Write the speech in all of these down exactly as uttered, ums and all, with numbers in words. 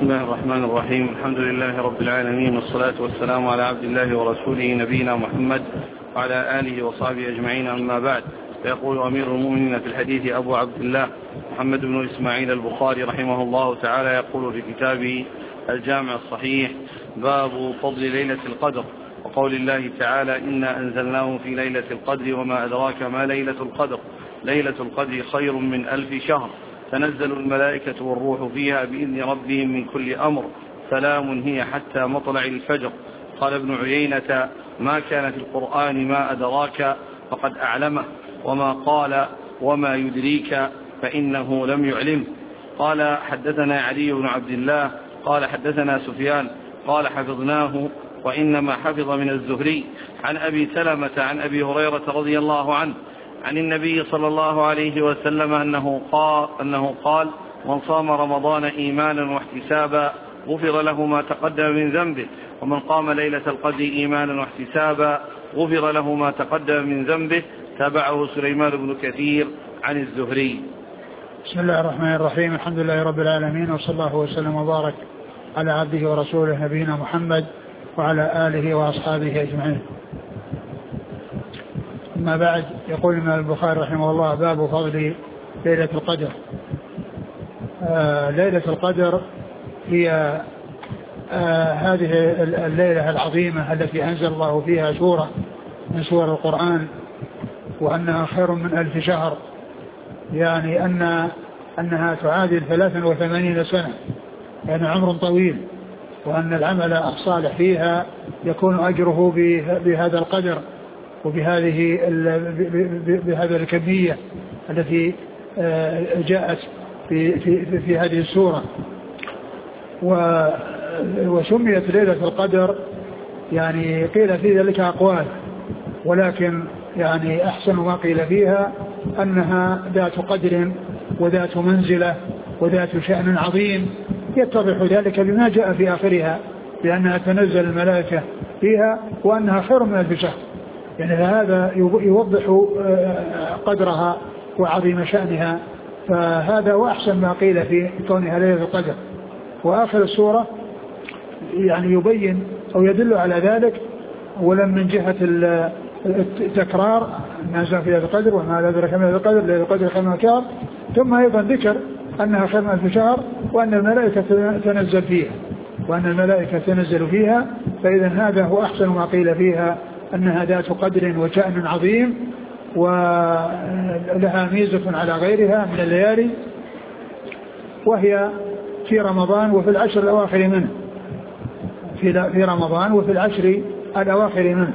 بسم الله الرحمن الرحيم. الحمد لله رب العالمين، والصلاة والسلام على عبد الله ورسوله نبينا محمد وعلى آله وصحبه أجمعين، أما بعد. فيقول أمير المؤمنين في الحديث أبو عبد الله محمد بن إسماعيل البخاري رحمه الله تعالى يقول في كتابه الجامع الصحيح: باب فضل ليلة القدر، وقول الله تعالى: إنا أنزلناه في ليلة القدر وما أدراك ما ليلة القدر، ليلة القدر خير من ألف شهر، تنزل الملائكة والروح فيها بإذن ربهم من كل أمر، سلام هي حتى مطلع الفجر. قال ابن عيينة: ما كان في القرآن ما أدراك فقد أعلمه، وما قال وما يدريك فإنه لم يعلمه. قال: حدثنا علي بن عبد الله قال حدثنا سفيان قال حفظناه، وإنما حفظ من الزهري عن أبي سلمة عن أبي هريرة رضي الله عنه عن النبي صلى الله عليه وسلم أنه قال, أنه قال: من صام رمضان إيمانا واحتسابا غفر له ما تقدم من ذنبه، ومن قام ليلة القدر إيمانا واحتسابا غفر له ما تقدم من ذنبه. تابعه سليمان بن كثير عن الزهري. بسم الله الرحمن الرحيم. الحمد لله رب العالمين، وصلى الله وسلم وبارك على عبده ورسوله نبينا محمد وعلى آله وأصحابه أجمعين. أما بعد، يقول الإمام البخاري رحمه الله: باب فضل ليلة القدر. آه ليلة القدر هي آه هذه الليلة العظيمة التي أنزل الله فيها سورة من سور القرآن، وأنها خير من ألف شهر، يعني أن أنها تعادل ثلاثا وثمانين سنة، يعني عمر طويل، وأن العمل الصالح فيها يكون أجره بهذا القدر وبهذه بهذه الكمية التي جاءت في في في هذه السورة. وسميت ليلة القدر، يعني قيل في ذلك أقوال، ولكن يعني أحسن ما قيل فيها أنها ذات قدر وذات منزلة وذات شأن عظيم، يتضح ذلك بما جاء في آخرها، لأنها تنزل الملائكة فيها، وأنها خير من ألف شهر. يعني هذا يوضح قدرها وعظيم شأنها، فهذا وأحسن ما قيل في كونها ليلة القدر. وآخر السورة يعني يبين أو يدل على ذلك، ولم من جهة التكرار نازل في ليلة القدر وما أدراك ما ليلة القدر، ليلة القدر خير من ألف شهر، ثم أيضا ذكر أنها خير من ألف شهر، وأن الملائكة تنزل فيها وأن الملائكة تنزل فيها فإذا هذا هو أحسن ما قيل فيها، أنها ذات قدر وشأن عظيم، ولها ميزة على غيرها من الليالي، وهي في رمضان وفي العشر الأواخر منه في رمضان وفي العشر الأواخر منه.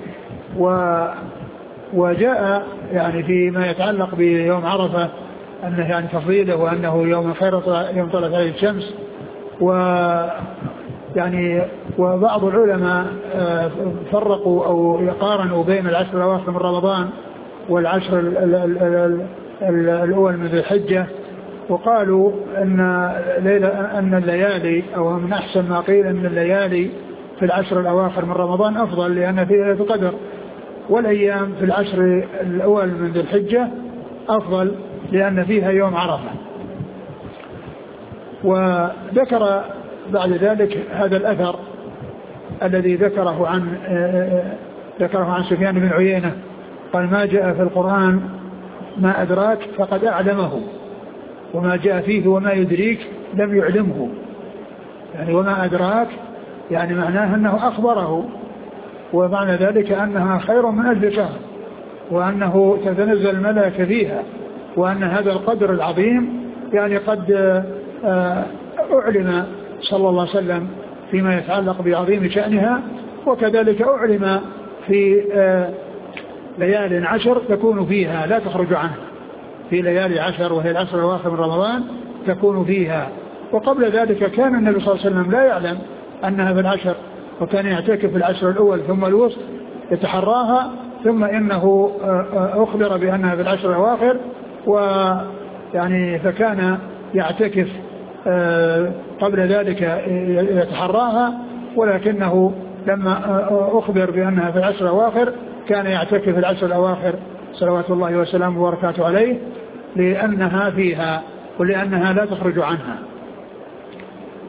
وجاء يعني فيما يتعلق بيوم عرفة أنه يعني تفضيله، وأنه يوم خير يوم طلعت عليه الشمس. و يعني وبعض العلماء فرقوا أو يقارنوا بين العشر الأواخر من رمضان والعشر الأول من ذي الحجة، وقالوا أن أن الليالي أو من أحسن ما قيل أن الليالي في العشر الأواخر من رمضان أفضل، لأن فيها ليلة القدر، والأيام في العشر الأول من ذي الحجة أفضل لأن فيها يوم عرفة. وذكر بعد ذلك هذا الأثر الذي ذكره عن ذكره عن سفيان بن عيينة، قال: ما جاء في القرآن ما أدراك فقد أعلمه، وما جاء فيه وما يدريك لم يعلمه. يعني وما أدراك يعني معناه أنه أخبره، ومعنى ذلك أنها خير من ألف شهر، وأنه تتنزل الملائكة فيها، وأن هذا القدر العظيم يعني قد أعلم صلى الله عليه وسلم فيما يتعلق بعظيم شأنها، وكذلك أعلم في ليال عشر تكون فيها لا تخرج عنها، في ليالي عشر وهي العشر الأواخر من رمضان تكون فيها. وقبل ذلك كان النبي صلى الله عليه وسلم لا يعلم أنها في العشر، وكان يعتكف في العشر الأول ثم الوسط يتحراها، ثم إنه أخبر بأنها في العشر الأواخر، ويعني فكان يعتكف قبل ذلك يتحراها، ولكنه لما أخبر بأنها في العشر الأواخر كان يعتكف في العشر الأواخر صلوات الله وسلامه وبركاته عليه، لأنها فيها ولأنها لا تخرج عنها.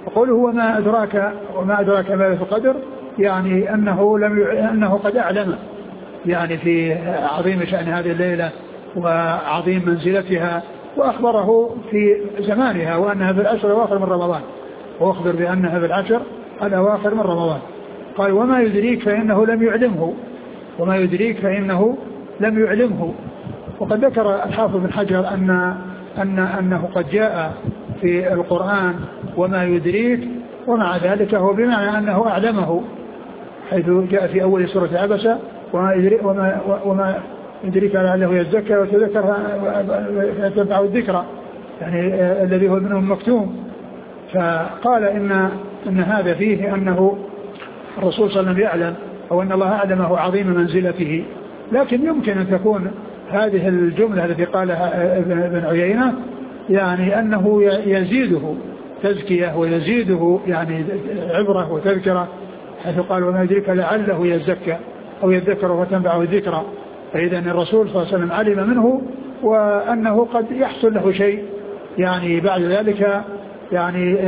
وقوله وما أدراك وما أدراك ما ليلة القدر يعني أنه لم ي... أنه قد أعلم يعني في عظيم شأن هذه الليلة وعظيم منزلتها، وأخبره في زمانها وأنها في العشر الأواخر من رمضان، وأخبر بأنها في العشر الأواخر من رمضان. قال وما يدريك فإنه لم يعلمه، وما يدريك فإنه لم يعلمه. وقد ذكر الحافظ بن حجر أن أن أنه قد جاء في القرآن وما يدريك، ومع ذلك هو بمعنى أنه أعلمه، حيث جاء في أول سورة عبسة وما يدريك, وما وما يدريك لعله يزكى وتذكر فتنفعه الذكرى، يعني الذي هو منهم مكتوم. فقال إن إن هذا فيه أنه الرسول صلى الله عليه وسلم يعلم أو أن الله أعلمه عظيم منزلته، لكن يمكن أن تكون هذه الجملة التي قالها ابن عيينة يعني أنه يزيده تزكية ويزيده يعني عبرة وتذكرة، حيث قال وما يدريك لعله يزكى أو يذكر وتنفعه الذكرى. فإذا الرسول صلى الله عليه وسلم علم منه وأنه قد يحصل له شيء يعني بعد ذلك يعني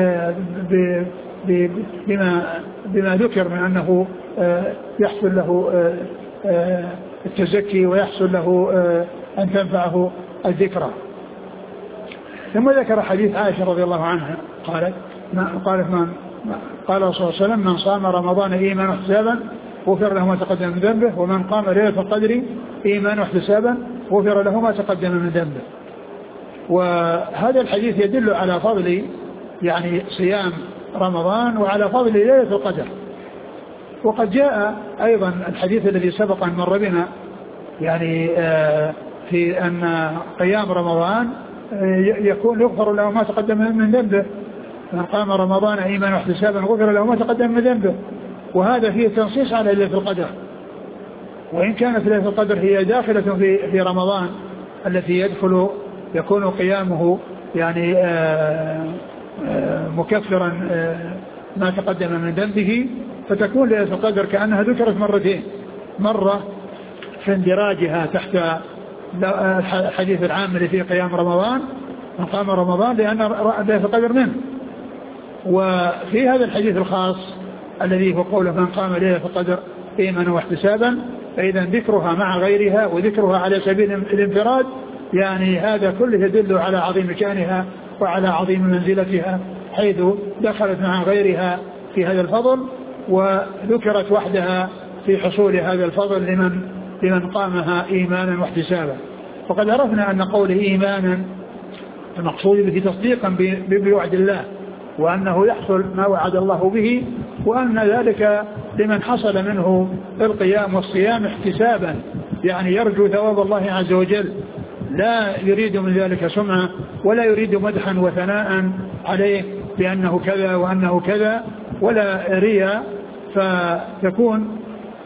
بما بما ذكر من أنه يحصل له التزكي ويحصل له أن تنفعه الذكرى. ثم ذكر حديث عائشة رضي الله عنها قالت قالت من قال صلى الله عليه وسلم من صام رمضان إيمانا واحتسابا غفر له ما تقدم من ذنبه، ومن قام ليلة القدر إيمانا واحتسابا غفر له ما تقدم من ذنبه. وهذا الحديث يدل على فضل يعني صيام رمضان وعلى فضل ليلة القدر. وقد جاء أيضا الحديث الذي سبق أن مر بنا يعني في أن قيام رمضان يكون يغفر له ما تقدم من ذنبه، من قام رمضان إيمانا واحتسابا غفر له ما تقدم من ذنبه. وهذا فيه تنصيص على ليلة القدر، وإن كانت ليلة القدر هي داخلة في في رمضان التي يدخل يكون قيامه يعني مكفرا ما تقدم من ذنبه، فتكون ليلة القدر كأنها ذكرت مرتين، مرة في اندراجها تحت الحديث العام اللي فيه قيام رمضان من قام رمضان لأن ليلة القدر منه، وفي هذا الحديث الخاص الذي هو قوله من قام ليلة القدر إيمانا واحتسابا، فإذا ذكرها مع غيرها وذكرها على سبيل الانفراد يعني هذا كله يدل على عظيم شأنها وعلى عظيم منزلتها، حيث دخلت مع غيرها في هذا الفضل وذكرت وحدها في حصول هذا الفضل لمن لمن قامها إيمانا واحتسابا. وقد عرفنا أن قوله إيمانا المقصود به تصديقا بوعد الله، وأنه يحصل ما وعد الله به، وأن ذلك لمن حصل منه القيام والصيام احتسابا يعني يرجو ثواب الله عز وجل، لا يريد من ذلك سمعة ولا يريد مدحا وثناء عليه بأنه كذا وأنه كذا ولا رياء، فتكون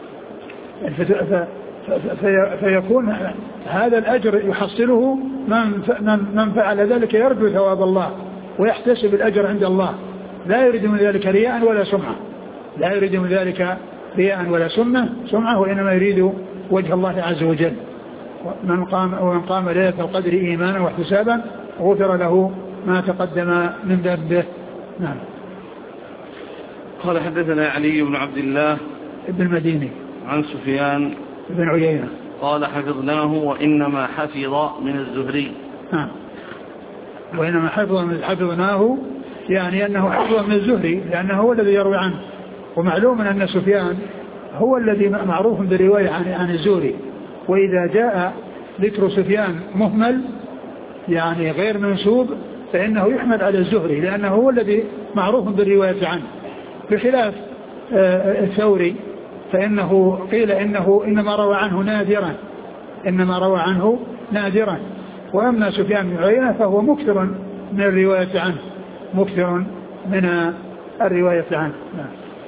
فيكون هذا الأجر يحصله من فعل ذلك يرجو ثواب الله ويحتسب الأجر عند الله، لا يريد من ذلك رياء ولا سمعة، لا يريد من ذلك رياء ولا سمعة سمعة وإنما يريد وجه الله عز وجل. من قام ومن قام ليلة القدر إيمانا واحتسابا غفر له ما تقدم من ذنبه. نعم. قال حدثنا علي بن عبد الله ابن المديني عن سفيان بن عيينة قال حفظناه وإنما حفظ من الزهري. نعم. وإنما حفظ من حفظناه يعني أنه حفظ من الزهري لأنه هو الذي يروي عنه، ومعلوم أن سفيان هو الذي معروف بالرواية عن عن الزهري، وإذا جاء ذكر سفيان مهمل يعني غير منسوب فإنه يحمل على الزهري لأنه هو الذي معروف بالرواية عنه، بخلاف الثوري فإنه قيل إنه إنما روى عنه نادرا إنما روى عنه نادرا وأما سفيان بن عيينة فهو مكثر من الرواية عنه مكثر من الرواية عنه. نعم.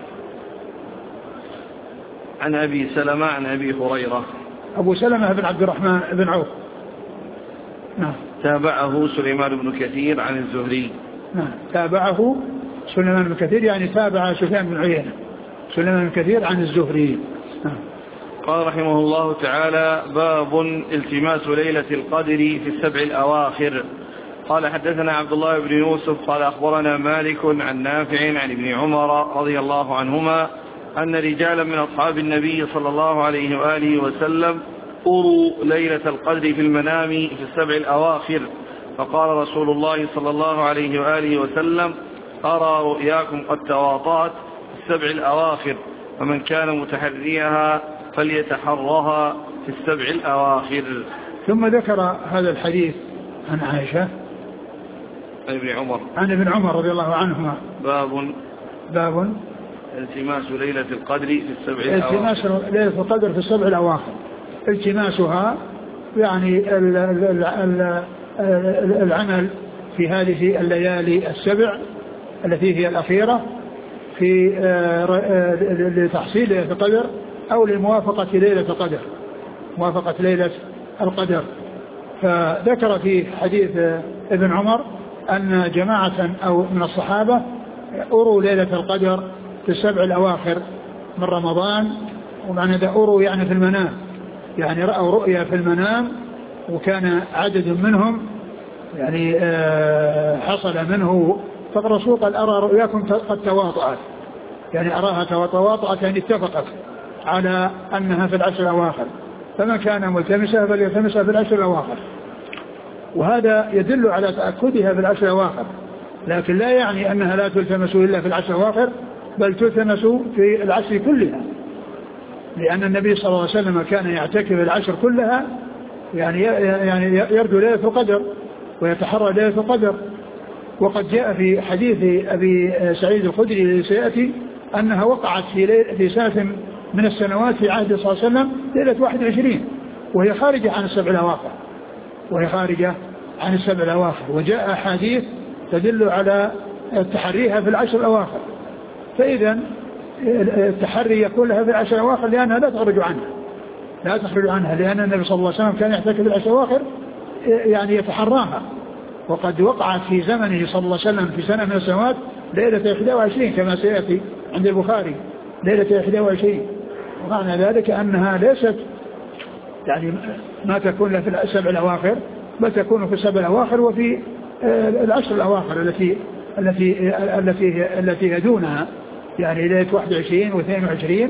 عن أبي سلمة عن أبي هريرة. أبو سلمة بن عبد الرحمن بن عوف. نعم. تابعه سليمان بن كثير عن الزهري. نعم. تابعه سليمان بن كثير يعني تابع سفيان بن عيينة سليمان بن كثير عن الزهري. نعم. قال رحمه الله تعالى: باب التماس ليلة القدر في السبع الأواخر. قال حدثنا عبد الله بن يوسف قال أخبرنا مالك عن نافع عن ابن عمر رضي الله عنهما أن رجالا من أصحاب النبي صلى الله عليه وآله وسلم أروا ليلة القدر في المنام في السبع الأواخر، فقال رسول الله صلى الله عليه وآله وسلم: أرى رؤياكم قد تواطأت في السبع الأواخر، فمن كان متحريها فليتحرها في السبع الأواخر. ثم ذكر هذا الحديث عن عائشة عن ابن عمر عن ابن عمر رضي الله عنهما باب باب التماس ليلة القدر في السبع الأواخر. التماس ليلة القدر في السبع الأواخر، التماسها يعني ال ال ال ال العمل في هذه الليالي السبع التي هي الأخيرة في لتحصيل ليلة القدر أو لموافقة ليلة القدر، موافقة ليلة القدر. فذكر في حديث ابن عمر أن جماعة أو من الصحابة أروا ليلة القدر في السبع الأواخر من رمضان، ومعنى ذا أروا يعني في المنام، يعني رأوا رؤيا في المنام، وكان عدد منهم يعني حصل منه، فالرسول قال: أرى رؤياكم قد تواطأت، يعني أراها تواطأت يعني اتفقت على أنها في العشر الأواخر، فمن كان ملتمسها فليلتمسها في العشر الأواخر. وهذا يدل على تأكدها في العشر الأواخر، لكن لا يعني أنها لا تلتمس إلا في العشر الأواخر، بل تلتمس في العشر كلها، لأن النبي صلى الله عليه وسلم كان يعتكف العشر كلها، يعني يعني يرجو ليلة القدر ويتحرى ليلة القدر. وقد جاء في حديث أبي سعيد الخدري الذي سيأتي أنها وقعت في في سنة من السنوات في عهد صلى الله عليه وسلم ليلة واحد وعشرين، وهي خارجة عن السبع الأواخر، وهي خارجة عن السبع الأواخر. وجاء أحاديث تدل على تحريها في العشر الأواخر، فإذا التحري يكون لها في العشر الأواخر لأنها لا تخرج عنها، لا تخرج عنها لأن النبي صلى الله عليه وسلم كان يحتكف في العشر الأواخر يعني يتحراها. وقد وقعت في زمنه صلى الله عليه وسلم في سنة من السنوات ليلة واحد وعشرين كما سيأتي عند البخاري، ليلة واحد وعشرين، ومعنى ذلك أنها ليست يعني ما تكون لها في السبع الأواخر، بل تكون في السبع الأواخر وفي العشر الأواخر التي التي التي التي يدونها، يعني ليلة واحد وعشرين واثنين وعشرين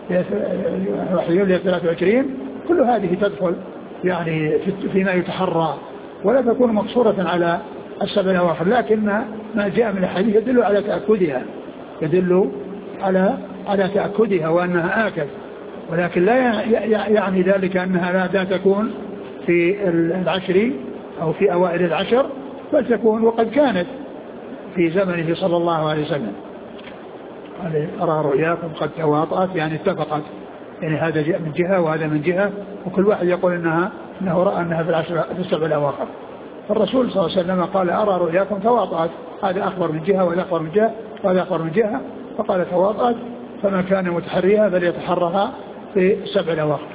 ليلة ثلاثة وعشرين، كل هذه تدخل يعني فيما يتحرى، ولا تكون مقصورة على السبع الأواخر، لكن ما جاء من الحديث يدل على تأكدها، يدل على على تأكدها وأنها آكد، ولكن لا يعني ذلك أنها لا تكون في العشر أو في أوائل العشر، بل تكون وقد كانت في زمنه صلى الله عليه وسلم. أرى رؤياكم قد تواطأت يعني اتفقت، يعني هذا جاء من جهة وهذا من جهة، وكل واحد يقول إنها أنه رأى أنها في العشر في السبع الأواخر. فالرسول صلى الله عليه وسلم قال: أرى رؤياكم تواطأت، هذا أخبر من جهة وهذا أخبر من جهة وهذا أخبر من جهة، فقال تواطأت، فمن كان متحريها فليتحرها في السبع الأواخر.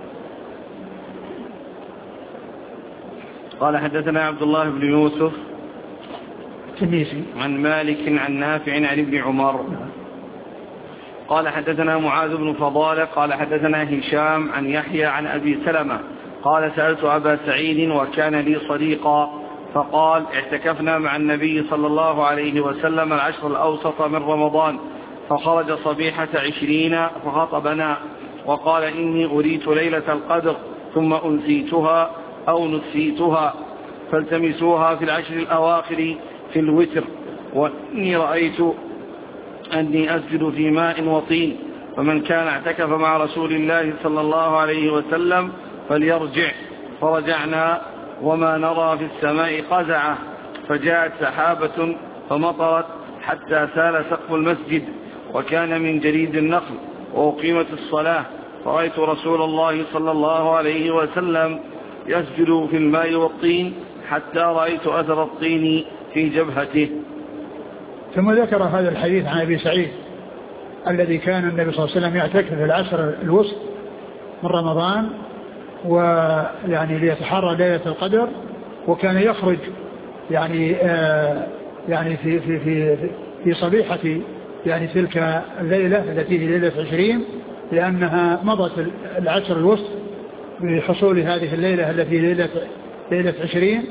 قال حدثنا عبد الله بن يوسف التنيسي عن مالك عن نافع عن ابن عمر قال حدثنا معاذ بن فضالة قال حدثنا هشام عن يحيى عن أبي سلمة قال: سألت أبا سعيد وكان لي صديقا، فقال: اعتكفنا مع النبي صلى الله عليه وسلم العشر الأوسط من رمضان، فخرج صبيحة عشرين فخطبنا وقال: إني أريت ليلة القدر ثم أنسيتها أو نسيتها، فالتمسوها في العشر الأواخر في الوتر، وإني رأيت أني أسجد في ماء وطين، فمن كان اعتكف مع رسول الله صلى الله عليه وسلم فليرجع. فرجعنا وما نرى في السماء قزعة، فجاءت سحابة فمطرت حتى سال سقف المسجد، وكان من جريد النخل، وأقيمت الصلاة، فرأيت رسول الله صلى الله عليه وسلم يسجد في الماء والطين حتى رأيت أثر الطين في جبهته. ثم ذكر هذا الحديث عن أبي سعيد الذي كان النبي صلى الله عليه وسلم يعتكف في العشر الوسط من رمضان، ويعني ليتحرى ليلة القدر، وكان يخرج يعني آه يعني في في في في صبيحة يعني تلك الليلة التي هي ليلة عشرين، لأنها مضت العشر الوسط بحصول هذه الليلة التي ليلة ليلة عشرين،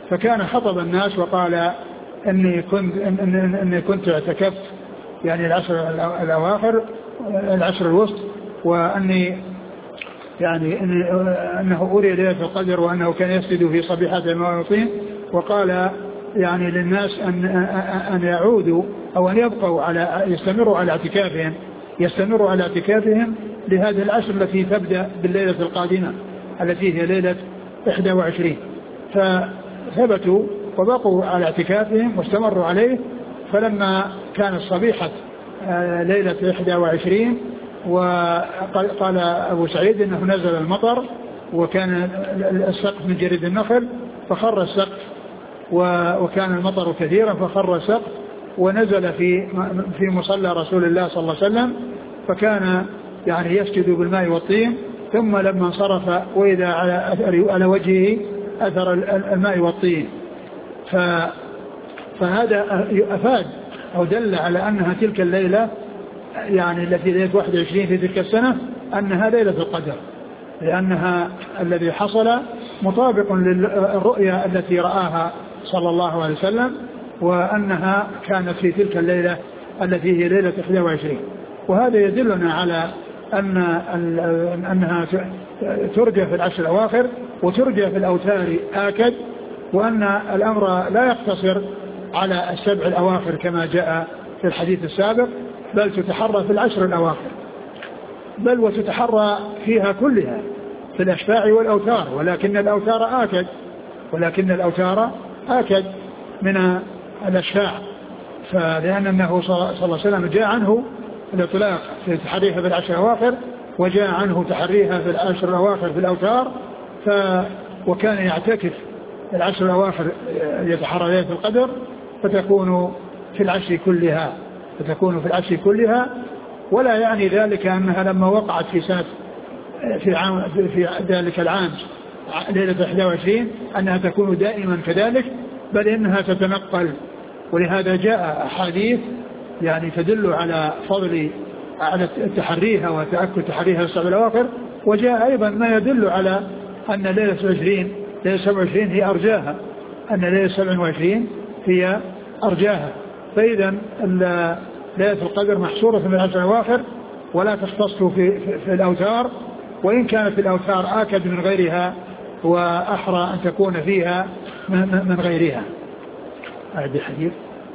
فكان خطب الناس وقال إني كنت, إن إني كنت اعتكفت يعني العشر الأواخر العشر الوسط، وأني يعني أنه أري ليلة القدر وأنه كان يسجد في صبيحة الماء والطين، وقال يعني للناس أن, أن يعودوا أو أن يبقوا على يستمروا على اعتكافهم يستمروا على اعتكافهم لهذه العشر التي تبدأ بالليلة القادمة التي هي ليلة إحدى وعشرين. فثبتوا وبقوا على اعتكافهم واستمروا عليه. فلما كانت صبيحة ليلة إحدى وعشرين وقال أبو سعيد إنه نزل المطر وكان السقف من جريد النخل فخر السقف، وكان المطر كثيرا فخر السقف ونزل في في مصلى رسول الله صلى الله عليه وسلم، فكان يعني يسجد بالماء والطين، ثم لما انصرف وإذا على أثر على وجهه أثر الماء والطين. فهذا أفاد أو دل على أنها تلك الليلة يعني التي ليلة واحد وعشرين في تلك السنة أنها ليلة القدر، لأنها الذي حصل مطابق للرؤيا التي رآها صلى الله عليه وسلم، وأنها كانت في تلك الليلة التي هي ليلة إحدى وعشرين. وهذا يدلنا على أن أنها ترجى في العشر الأواخر وترجى في الأوتار آكد، وأن الأمر لا يقتصر على السبع الأواخر كما جاء في الحديث السابق، بل تتحرى في العشر الأواخر، بل وتتحرى فيها كلها في الأشفاع والأوتار، ولكن الأوتار آكد ولكن الأوتار آكد من الأشفاع، فلأن النبي صلى الله عليه وسلم جاء عنه الإطلاق في تحريها في العشر الأواخر، وجاء عنه تحريها في العشر الأواخر في الأوتار، ف وكان يعتكف العشر الأواخر يتحرى ليلة القدر فتكون في العشر كلها فتكون في العشر كلها ولا يعني ذلك أنها لما وقعت في سنة في عام في ذلك العام ليلة إحدى وعشرين أنها تكون دائما كذلك، بل إنها تتنقل. ولهذا جاء أحاديث يعني تدل على فضل على تحريها وتأكد تحريها السبع الأواخر، وجاء أيضا ما يدل على أن ليلة عشرين ليلة سبع وعشرين هي أرجاها أن ليلة سبع وعشرين هي أرجاها. فإذا ليلة القدر محصورة في العشر الأواخر ولا تختص في, في, في الأوتار، وإن كانت الأوتار آكد من غيرها وأحرى أن تكون فيها من غيرها. أعد الحديث.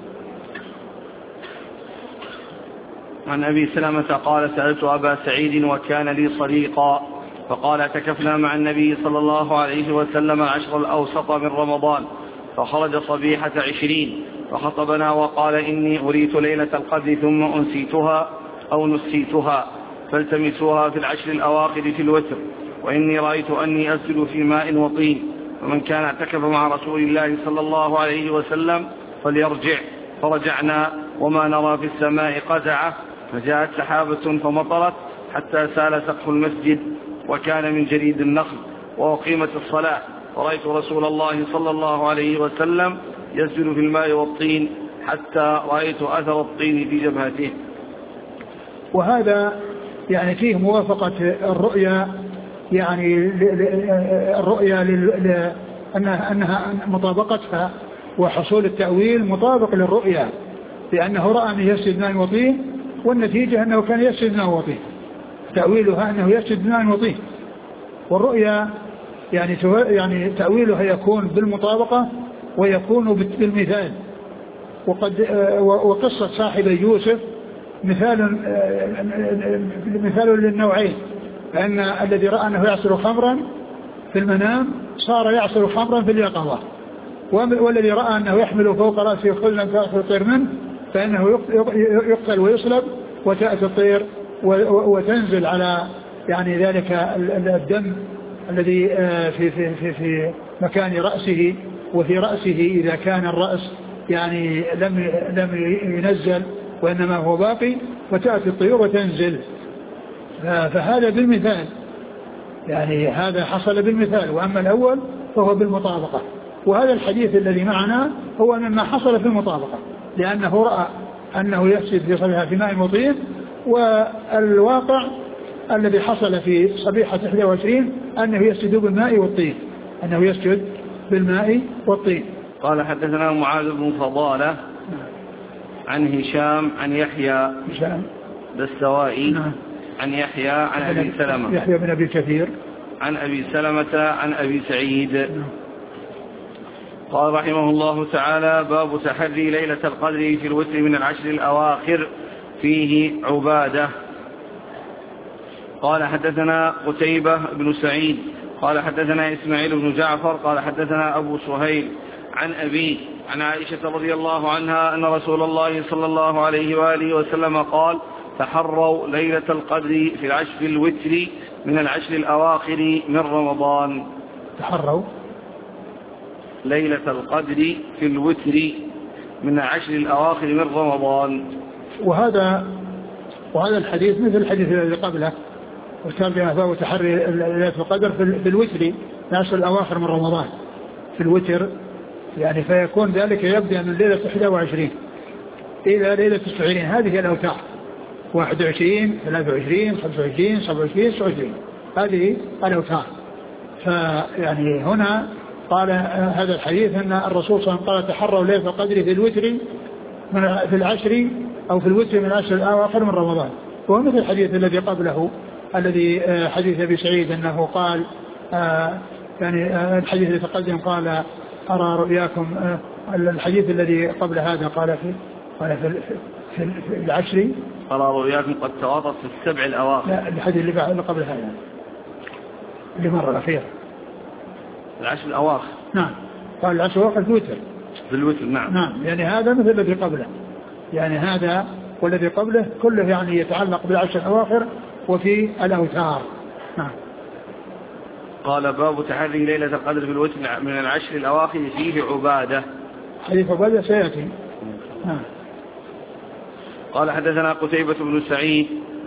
عن أبي سلمة قال سألت أبا سعيد وكان لي صديقا فقال اعتكفنا مع النبي صلى الله عليه وسلم العشر الأوسط من رمضان فخرج صبيحة عشرين فخطبنا وقال إني أريت ليلة القدر ثم أنسيتها أو نسيتها فالتمسوها في العشر الأواخر في الوتر، وإني رأيت أني أسجد في ماء وطين، فمن كان اعتكف مع رسول الله صلى الله عليه وسلم فليرجع. فرجعنا وما نرى في السماء قزعة، فجاءت سحابة فمطرت حتى سال سقف المسجد وكان من جريد النخل، وأقيمت الصلاة، ورأيت رسول الله صلى الله عليه وسلم يسجد في الماء والطين حتى رأيت أثر الطين في جبهته. وهذا يعني فيه موافقة الرؤيا، يعني الرؤيا أنها, أنها مطابقتها وحصول التأويل مطابق للرؤيا، لأنه رأى أنه يسجد ماء وطين، والنتيجة أنه كان يسجد ماء وطين، تأويلها أنه يسجد ماء وطين. والرؤيا يعني يعني تأويلها يكون بالمطابقة ويكون بالمثال. وقد وقصة صاحب يوسف مثال مثال للنوعين، لأن الذي رأى أنه يعصر خمرا في المنام صار يعصر خمرا في اليقظة، والذي رأى أنه يحمل فوق رأسه خلا تأخذ الطير منه فإنه يقتل ويصلب وتأتي الطير وتنزل على يعني ذلك الدم الذي في في في في مكان رأسه وفي رأسه إذا كان الرأس يعني لم لم ينزل وإنما هو باقي، وتأتي الطيور وتنزل. فهذا بالمثال، يعني هذا حصل بالمثال، وأما الأول فهو بالمطابقة. وهذا الحديث الذي معنا هو مما حصل في المطابقة، لأنه رأى أنه يسجد في صبيحة في ماء وطين، والواقع الذي حصل في صبيحة إحدى وعشرين أنه يسجد بالماء والطين أنه يسجد بالماء والطين. قال حدثنا معاذ بن فضالة عن هشام عن يحيى هشام الدستوائي نعم. عن يحيى عن أبي سلمة يحيى بن أبي كثير عن أبي سلمة عن أبي سعيد نعم. قال رحمه الله تعالى: باب تحري ليلة القدر في الوتر من العشر الأواخر فيه عبادة. قال حدثنا قتيبة بن سعيد قال حدثنا إسماعيل بن جعفر قال حدثنا أبو سهيل عن أبيه عن عائشة رضي الله عنها أن رسول الله صلى الله عليه وآله وسلم قال: تحروا ليلة القدر في العشر الوتر من العشر الأواخر من رمضان. تحروا ليلة القدر في الوتر من العشر الأواخر من رمضان. وهذا وهذا الحديث مثل الحديث الذي قبله، وترجمه باب تحري ليلة القدر في الوتر العشر الأواخر من رمضان في الوتر، يعني فيكون ذلك يبدأ من ليلة إحدى وعشرين إلى ليلة تسعة وعشرين. هذه الأوتار واحد وعشرين ثلاثة وعشرين خمسة وعشرين سبعة وعشرين تسعة وعشرين هذه الأوتار. فيعني هنا قال هذا الحديث أن الرسول صلى الله عليه وسلم قال: تحروا ليلة القدر في الوتر من في العشر أو في الوتر من العشر الأواخر من رمضان. وهو مثل الحديث الذي قبله الذي حديث أبي سعيد أنه قال يعني الحديث الذي تقدم قال: أرى رؤياكم. الحديث الذي قبل هذا قال في قال في, في, في العشر أرى رؤياكم قد تواطت في السبع الأواخر. لا، الحديث اللي قبل هذا اللي مر الأخير العشر الأواخر. نعم، قال العشر الأواخر في الوتر في الوتر. نعم نعم يعني هذا مثل الذي قبله، يعني هذا والذي قبله كله يعني يتعلق بالعشر الأواخر وفي الأوتار. نعم. قال: باب تحري ليلة القدر في الوتر من العشر الأواخر فيه عبادة. حديث عبادة سيأتي. نعم. قال حدثنا قتيبة بن سعيد.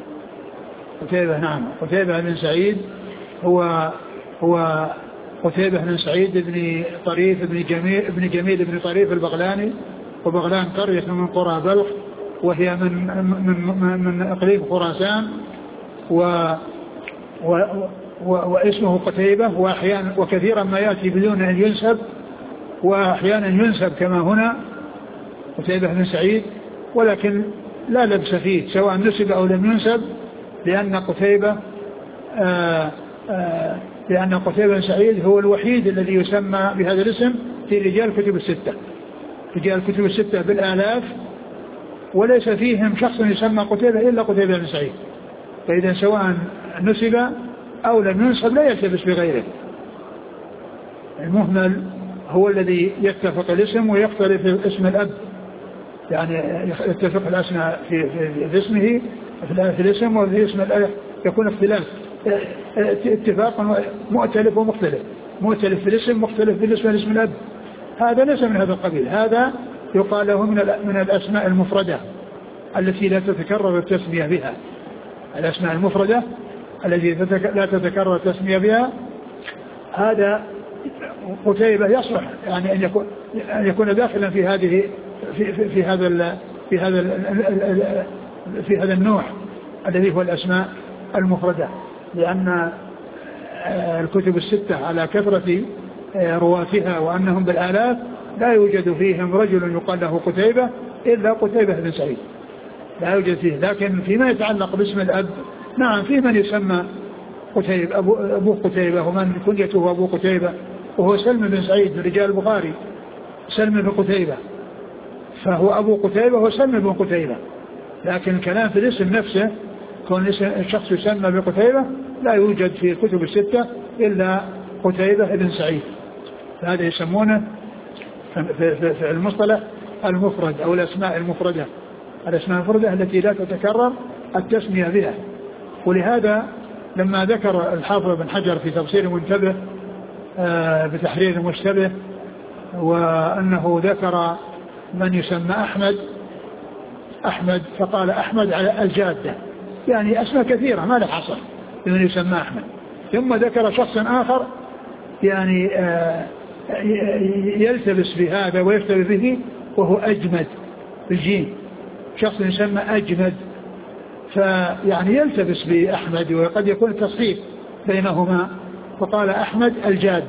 قتيبة نعم قتيبة بن سعيد هو هو قتيبة بن سعيد بن طريف بن جميل بن جميل بن طريف البغلاني، وبغلان قرية من قرى بلخ وهي من من من, من إقليم خراسان، و, و, و واسمه قتيبة، وأحيانا وكثيرا ما يأتي بدون أن ينسب، وأحيانا ينسب كما هنا قتيبة بن سعيد، ولكن لا لبس فيه سواء نسب أو لم ينسب، لأن قتيبة آآ آآ لأن قتيبة بن سعيد هو الوحيد الذي يسمى بهذا الاسم في رجال الكتب الستة، رجال الكتب الستة بالآلاف، وليس فيهم شخص يسمى قتيبة إلا قتيبة بن سعيد. فإذا سواء نسب أو لم ينسب لا يلتبس بغيره. المهمل هو الذي يتفق الاسم ويختلف اسم الأب، يعني يتفق الأسماء في, في, في اسمه في الاسم، وفي اسم الأب يكون اختلاف اتفاق مؤتلف ومختلف، مؤتلف في الاسم مختلف بالنسبة لاسم الأب. هذا ليس من هذا القبيل، هذا يقال له من من الأسماء المفردة التي لا تتكرر التسمية بها. الأسماء المفردة التي لا تتكرر التسمية بها، هذا قتيبة يصلح يعني أن يكون أن يكون داخلا في هذه في, في, في هذا ال في هذا ال في هذا النوع الذي هو الأسماء المفردة، لأن الكتب الستة على كثرة رواتها وأنهم بالآلاف لا يوجد فيهم رجل يقال له قتيبة إلا قتيبة بن سعيد، لا يوجد فيه. لكن فيما يتعلق باسم الأب نعم في من يسمى قتيبة أبو, أبو قتيبة، ومن كنيته أبو قتيبة، وهو سلم بن سعيد من رجال البخاري، سلم بن قتيبة، فهو أبو قتيبة وسلم بن قتيبة. لكن الكلام في الاسم نفسه كون الشخص يسمى بقتيبة لا يوجد في الكتب الستة إلا قتيبة بن سعيد، فهذا يسمونه في, في, في المصطلح المفرد أو الأسماء المفردة، الأسماء المفردة التي لا تتكرر التسمية بها. ولهذا لما ذكر الحافظ بن حجر في تفسير منتبه بتحرير مشتبه وأنه ذكر من يسمى أحمد أحمد فقال أحمد على الجادة، يعني أسماء كثيرة ما له حصر لمن يسمى أحمد. ثم ذكر شخصا آخر يعني يلتبس بهذا ويختلف به، وهو أجمد بالجيم، شخص يسمى أجمد، فيعني يلتبس بأحمد وقد يكون التصحيف بينهما، فقال أحمد الجادة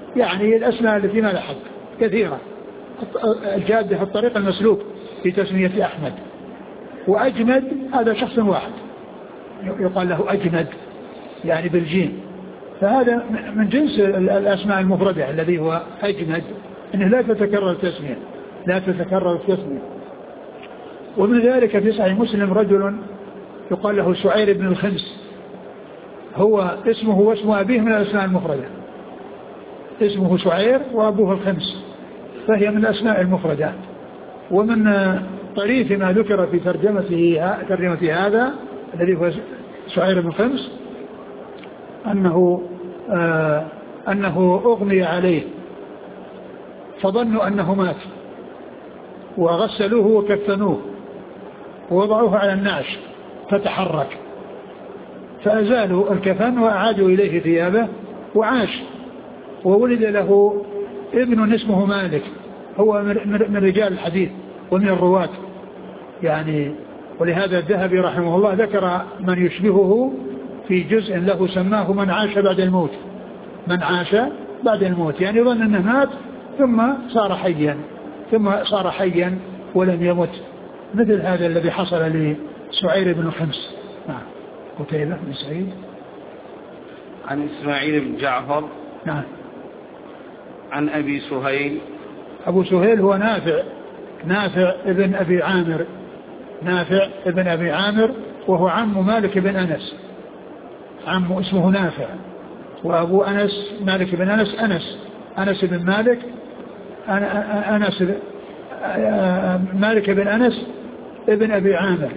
يعني الأسماء التي ما لها حد كثيرة، الجادة في الطريق المسلوك في تسمية أحمد. وأجمد هذا شخص واحد يقال له أجمد يعني بالجيم، فهذا من جنس الأسماء المفردة الذي هو أجمد، أنه لا تتكرر التسمية لا تتكرر التسمية. ومن ذلك في صحيح مسلم رجل يقال له سعير بن الخمس، هو اسمه واسم أبيه من الأسماء المفردة، اسمه سعير وأبوه الخمس، فهي من الأسماء المفردة. ومن طريف ما ذكر في ترجمته ترجمة هذا الذي هو سعير بن الخمس أنه آه أنه أغمي عليه فظنوا أنه مات، وغسلوه وكفنوه ووضعوه على النعش فتحرك، فأزالوا الكفن وأعادوا إليه ثيابه وعاش. وولد له ابن اسمه مالك، هو من رجال الحديث ومن الرواة يعني. ولهذا الذهبي رحمه الله ذكر من يشبهه في جزء له سماه من عاش بعد الموت، من عاش بعد الموت، يعني يظن أنه مات ثم صار حيا ثم صار حيا ولم يمت، مثل هذا الذي حصل لسعير بن خمس. نعم. قتيبة بن سعيد عن إسماعيل بن جعفر نعم عن أبي سهيل. أبو سهيل هو نافع نافع ابن أبي عامر نافع ابن أبي عامر وهو عم مالك بن أنس، عم اسمه نافع، وأبو أنس مالك بن أنس أنس أنس بن مالك أنس مالك بن أنس ابن أبي عامر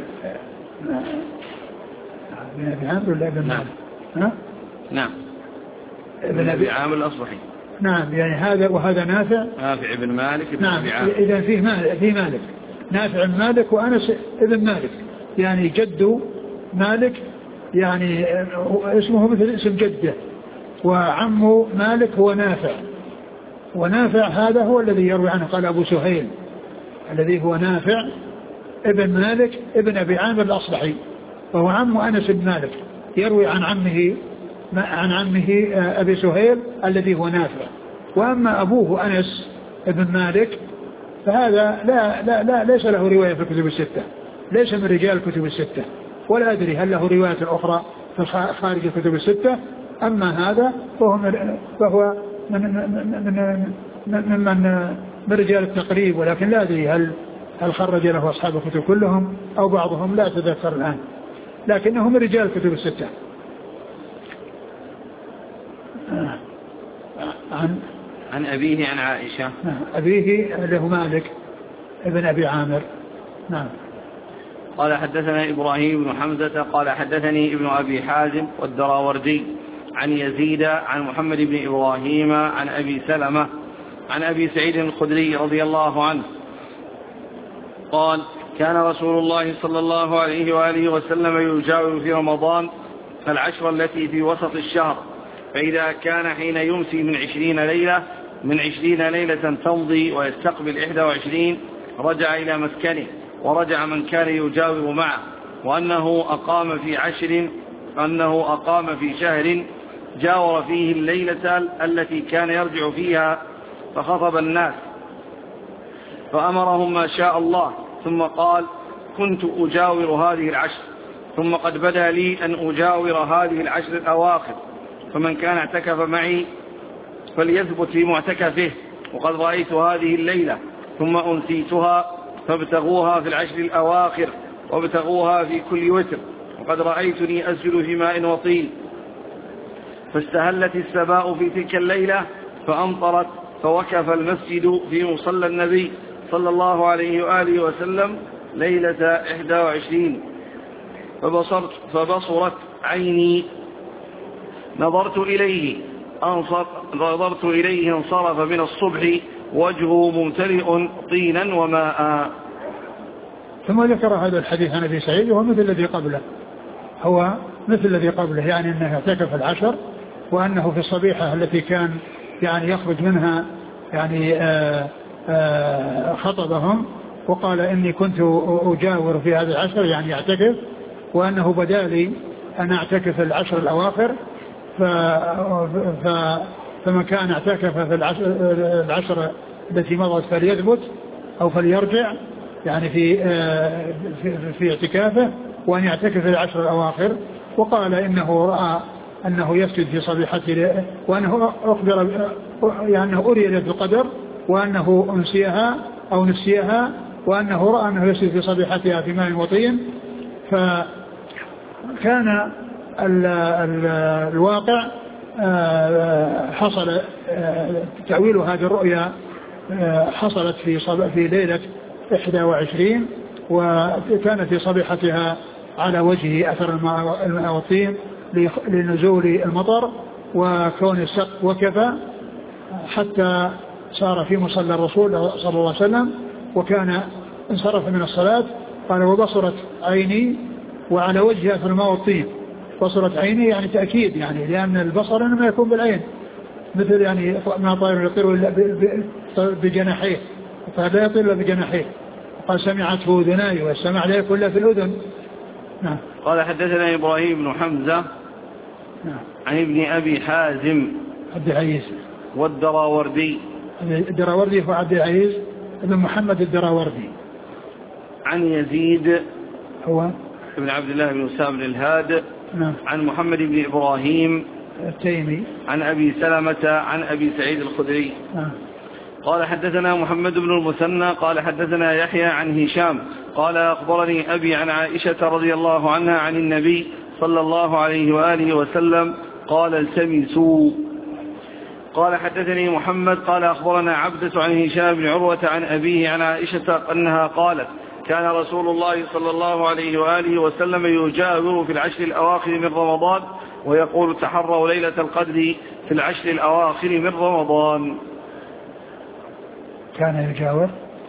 ابن أبي عامر ولا ابن مالك؟ ها؟ نعم ابن أبي عامر الأصبحي. نعم يعني هذا وهذا نافع نافع ابن مالك ابن نعم. أبي عامر. إذا فيه مالك فيه مالك نافع بن مالك وأنس ابن مالك، يعني جد مالك يعني اسمه مثل اسم جده، وعم مالك هو نافع، ونافع هذا هو الذي يروي عنه قال أبو سهيل الذي هو نافع ابن مالك ابن أبي عامر الأصبحي، وهو عم أنس بن مالك يروي عن عمه عن عمه أبي سهيل الذي هو نافع. وأما أبوه أنس ابن مالك فهذا لا لا لا ليس له رواية في الكتب الستة، ليس من رجال الكتب الستة، ولا أدري هل له رواية أخرى في خارج الكتب الستة. أما هذا فهو من فهو من من من من, من رجال التقريب، ولكن لا أدري هل هل خرج له أصحاب الكتب كلهم أو بعضهم، لا أتذكر الآن، لكنه من رجال الكتب الستة. عن عن أبيه عن عائشة. أبيه له مالك ابن أبي عامر. نعم. قال حدثنا إبراهيم بن حمزة قال حدثني ابن أبي حازم والدراوردي عن يزيد عن محمد بن إبراهيم عن أبي سلمة عن أبي سعيد الخدري رضي الله عنه قال كان رسول الله صلى الله عليه وآله وسلم يجاور في رمضان العشر التي في وسط الشهر، فإذا كان حين يمسي من عشرين ليلة من عشرين ليلة تمضي ويستقبل إحدى وعشرين رجع إلى مسكنه، ورجع من كان يجاور معه، وأنه أقام في عشر أنه أقام في شهر جاور فيه الليلة التي كان يرجع فيها فخطب الناس فأمرهم ما شاء الله، ثم قال كنت أجاور هذه العشر، ثم قد بدا لي أن أجاور هذه العشر الأواخر، فمن كان اعتكف معي فليثبت في معتكفه، وقد رأيت هذه الليلة ثم أنسيتها، فابتغوها في العشر الأواخر وابتغوها في كل وتر، وقد رأيتني أسجد في ماء وطين. فاستهلت السماء في تلك الليلة فأمطرت، فوقف المسجد في مصلى النبي صلى الله عليه وآله وسلم ليلة إحدى وعشرين، فبصرت, فبصرت عيني نظرت إليه نظرت إليه انصرف من الصبح وجهه ممتلئ طينا وماء. ثم ذكر هذا الحديث عن أبي سعيد وهو مثل الذي قبله، هو مثل الذي قبله، يعني أنه اعتكف العشر، وأنه في الصبيحة التي كان يعني يخرج منها يعني آآ آآ خطبهم وقال إني كنت أجاور في هذا العشر يعني اعتكف، وأنه بدالي أن أعتكف العشر الأواخر فمن كان اعتكف في العشر, العشر التي مضت فليثبت أو فليرجع يعني في, في, في اعتكافه وأن يعتكف في العشر الأواخر. وقال إنه رأى أنه يسجد في صبيحته وأنه أخبر يعني أري ليلة القدر وأنه أنسيها أو نسيها وأنه رأى أنه يسجد في صبيحتها في ماء وطين. فكان ال ال الواقع حصل تأويل هذه الرؤيا حصلت في في ليلة إحدى وعشرين وكان في صبيحتها على وجهه أثر الماء والطين لنزول المطر وكون السقف وكفى حتى صار في مصلى الرسول صلى الله عليه وسلم وكان انصرف من الصلاة. قال وبصرت عيني وعلى وجهها أثر الماء والطين. بصرت عيني يعني تأكيد يعني لأن البصر إنما يكون بالعين مثل يعني ما طائر يطير إلا بجناحيه فلا يطير إلا بجناحيه. قال سمعته أذناي والسمع لا يكون إلا في الأذن. نعم. قال حدثنا إبراهيم بن حمزة نعم. عن ابن أبي حازم عبد العزيز والدراوردي. الدراوردي هو عبد العزيز ابن محمد الدراوردي. عن يزيد هو ابن عبد الله بن أسامة بن الهاد. نعم. عن محمد بن إبراهيم التيمي. عن أبي سلمة عن أبي سعيد الخدري. نعم. قال حدثنا محمد بن المثنى قال حدثنا يحيى عن هشام قال أخبرني أبي عن عائشة رضي الله عنها عن النبي صلى الله عليه وآله وسلم قال التمسوا. قال حدثني محمد قال أخبرنا عبدة عن هشام بن عروة عن أبيه عن عائشة أنها قالت كان رسول الله صلى الله عليه وآله وسلم يجاور في العشر الأواخر من رمضان ويقول تحروا ليلة القدر في العشر الأواخر من رمضان. كان يجاور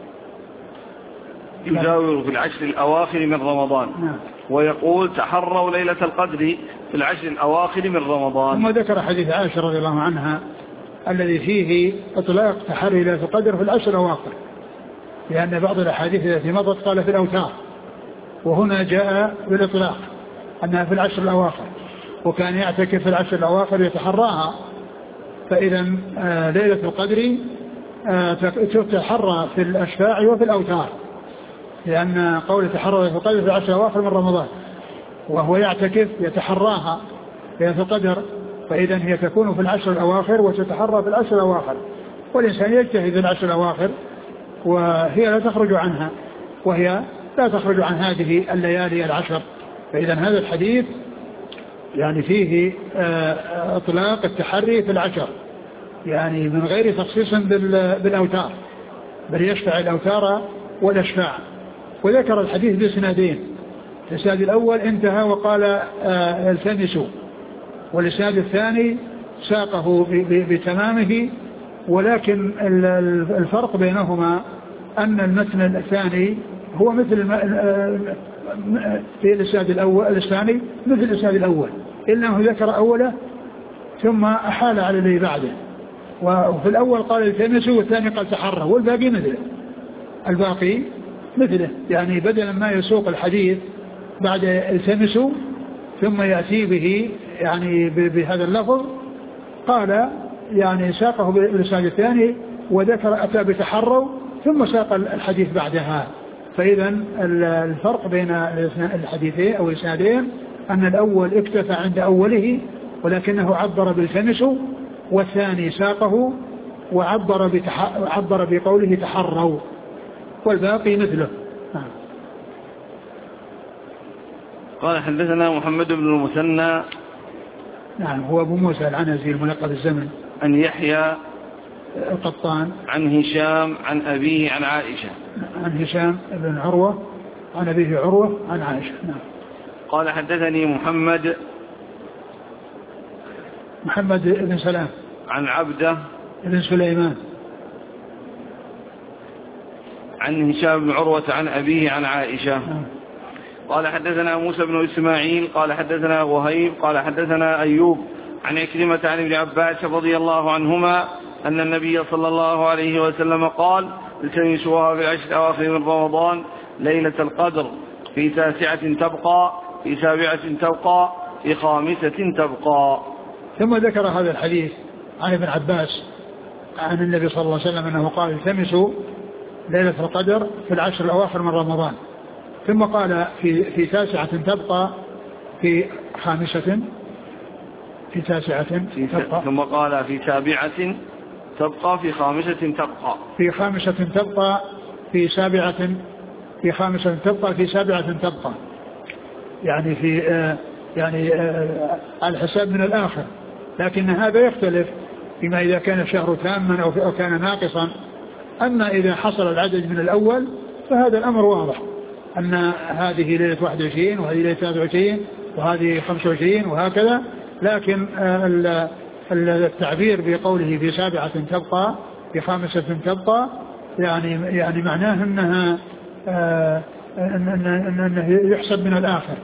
يجاور في العشر الأواخر من رمضان. نعم. ويقول تحروا ليلة القدر في العشر الأواخر من رمضان. ثم ذكر حديث عائشة رضي الله عنها الذي فيه إطلاق تحري ليلة القدر في العشر الأواخر لأن بعض الأحاديث التي مضت قال في الأوتار وهنا جاء بالإطلاق أنها في العشر الأواخر وكان يعتكف في العشر الأواخر يتحراها. فإذا ليلة القدر تتحرى في الأشفاع وفي الأوتار لأن قول تحرى ليلة القدر في العشر الأواخر من رمضان وهو يعتكف يتحراها ليلة القدر فإذا هي تكون في العشر الأواخر وتتحرى في العشر الأواخر والإنسان يجتهد في العشر الأواخر وهي لا تخرج عنها وهي لا تخرج عن هذه الليالي العشر. فإذا هذا الحديث يعني فيه اطلاق التحري في العشر يعني من غير تخصيص بالأوتار بل يشفع الأوتار والأشفاع. وذكر الحديث بإسنادين الإسناد الأول انتهى وقال التمسوا والإسناد الثاني ساقه بتمامه ولكن الفرق بينهما أن المتن الثاني هو مثل في الإسناد الأول الثاني مثل الإسناد الأول إلا أنه ذكر أوله ثم أحال على الذي بعده. وفي الأول قال التمسوا والثاني قال تحروا والباقي مثله الباقي مثله يعني بدلا ما يسوق الحديث بعد التمسوا ثم يأتي به يعني بهذا اللفظ قال يعني ساقه بالإسناد الثاني وذكر أتى بتحروا ثم ساق الحديث بعدها. فإذا الفرق بين الحديثين أو الإسنادين أن الأول اكتفى عند أوله ولكنه عبر بالتمسوا والثاني ساقه وعبر بتح... عبر بقوله تحروا والباقي مثله. قال حدثنا محمد بن المثنى نعم هو أبو موسى العنزي الملقب الزمن عن يحيى القطان عن هشام عن أبيه عن عائشة عن هشام بن عروة عن أبيه عروة عن عائشة. نعم. قال حدثني محمد محمد بن سلام عن عبده بن سليمان عن هشام بن عروة عن أبيه عن عائشة. نعم. قال حدثنا موسى بن إسماعيل قال حدثنا وهيب قال حدثنا أيوب عن عكرمة عن ابن عباس رضي الله عنهما أن النبي صلى الله عليه وسلم قال التمسوها في العشر الأواخر من رمضان ليلة القدر في تاسعة تبقى في سابعة تبقى في خامسة تبقى. ثم ذكر هذا الحديث عن ابن عباس عن النبي صلى الله عليه وسلم أنه قال التمسوا ليلة القدر في العشر الأواخر من رمضان. ثم قال في في تاسعة تبقى في خامسة في تاسعة تبقى ثم قال في سابعة تبقى في خامسة تبقى في خامسة تبقى في سابعة في خامسة تبقى في سابعة تبقى يعني في آه يعني آه الحساب من الآخر. لكن هذا يختلف فيما إذا كان الشهر تاما أو كان ناقصا. أما إذا حصل العدد من الأول فهذا الأمر واضح أن هذه ليلة واحد وعشرين وهذه ليلة ثلاثة وعشرين وهذه خمسة وعشرين وهكذا. لكن آه التعبير بقوله في سابعة تبقى في خامسة تبقى يعني يعني معناه أنها آه أنه يحسب من الآخر.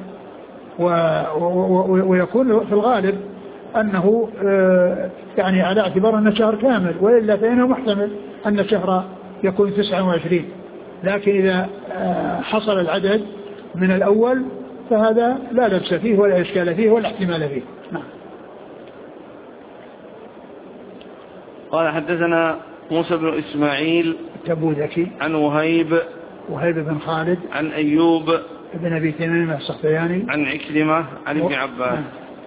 ويكون في الغالب أنه يعني على اعتبار أن الشهر كامل، وإلا فإنه محتمل أن الشهر يكون تسعة وعشرين. لكن إذا حصل العدد من الأول فهذا لا لبس فيه ولا إشكال فيه ولا احتمال فيه. نعم. قال حدثنا موسى بن إسماعيل التبوذكي عن وهيب وهيب بن خالد عن أيوب ابن أبي تميم السختياني عن عكرمة عن ابن عباس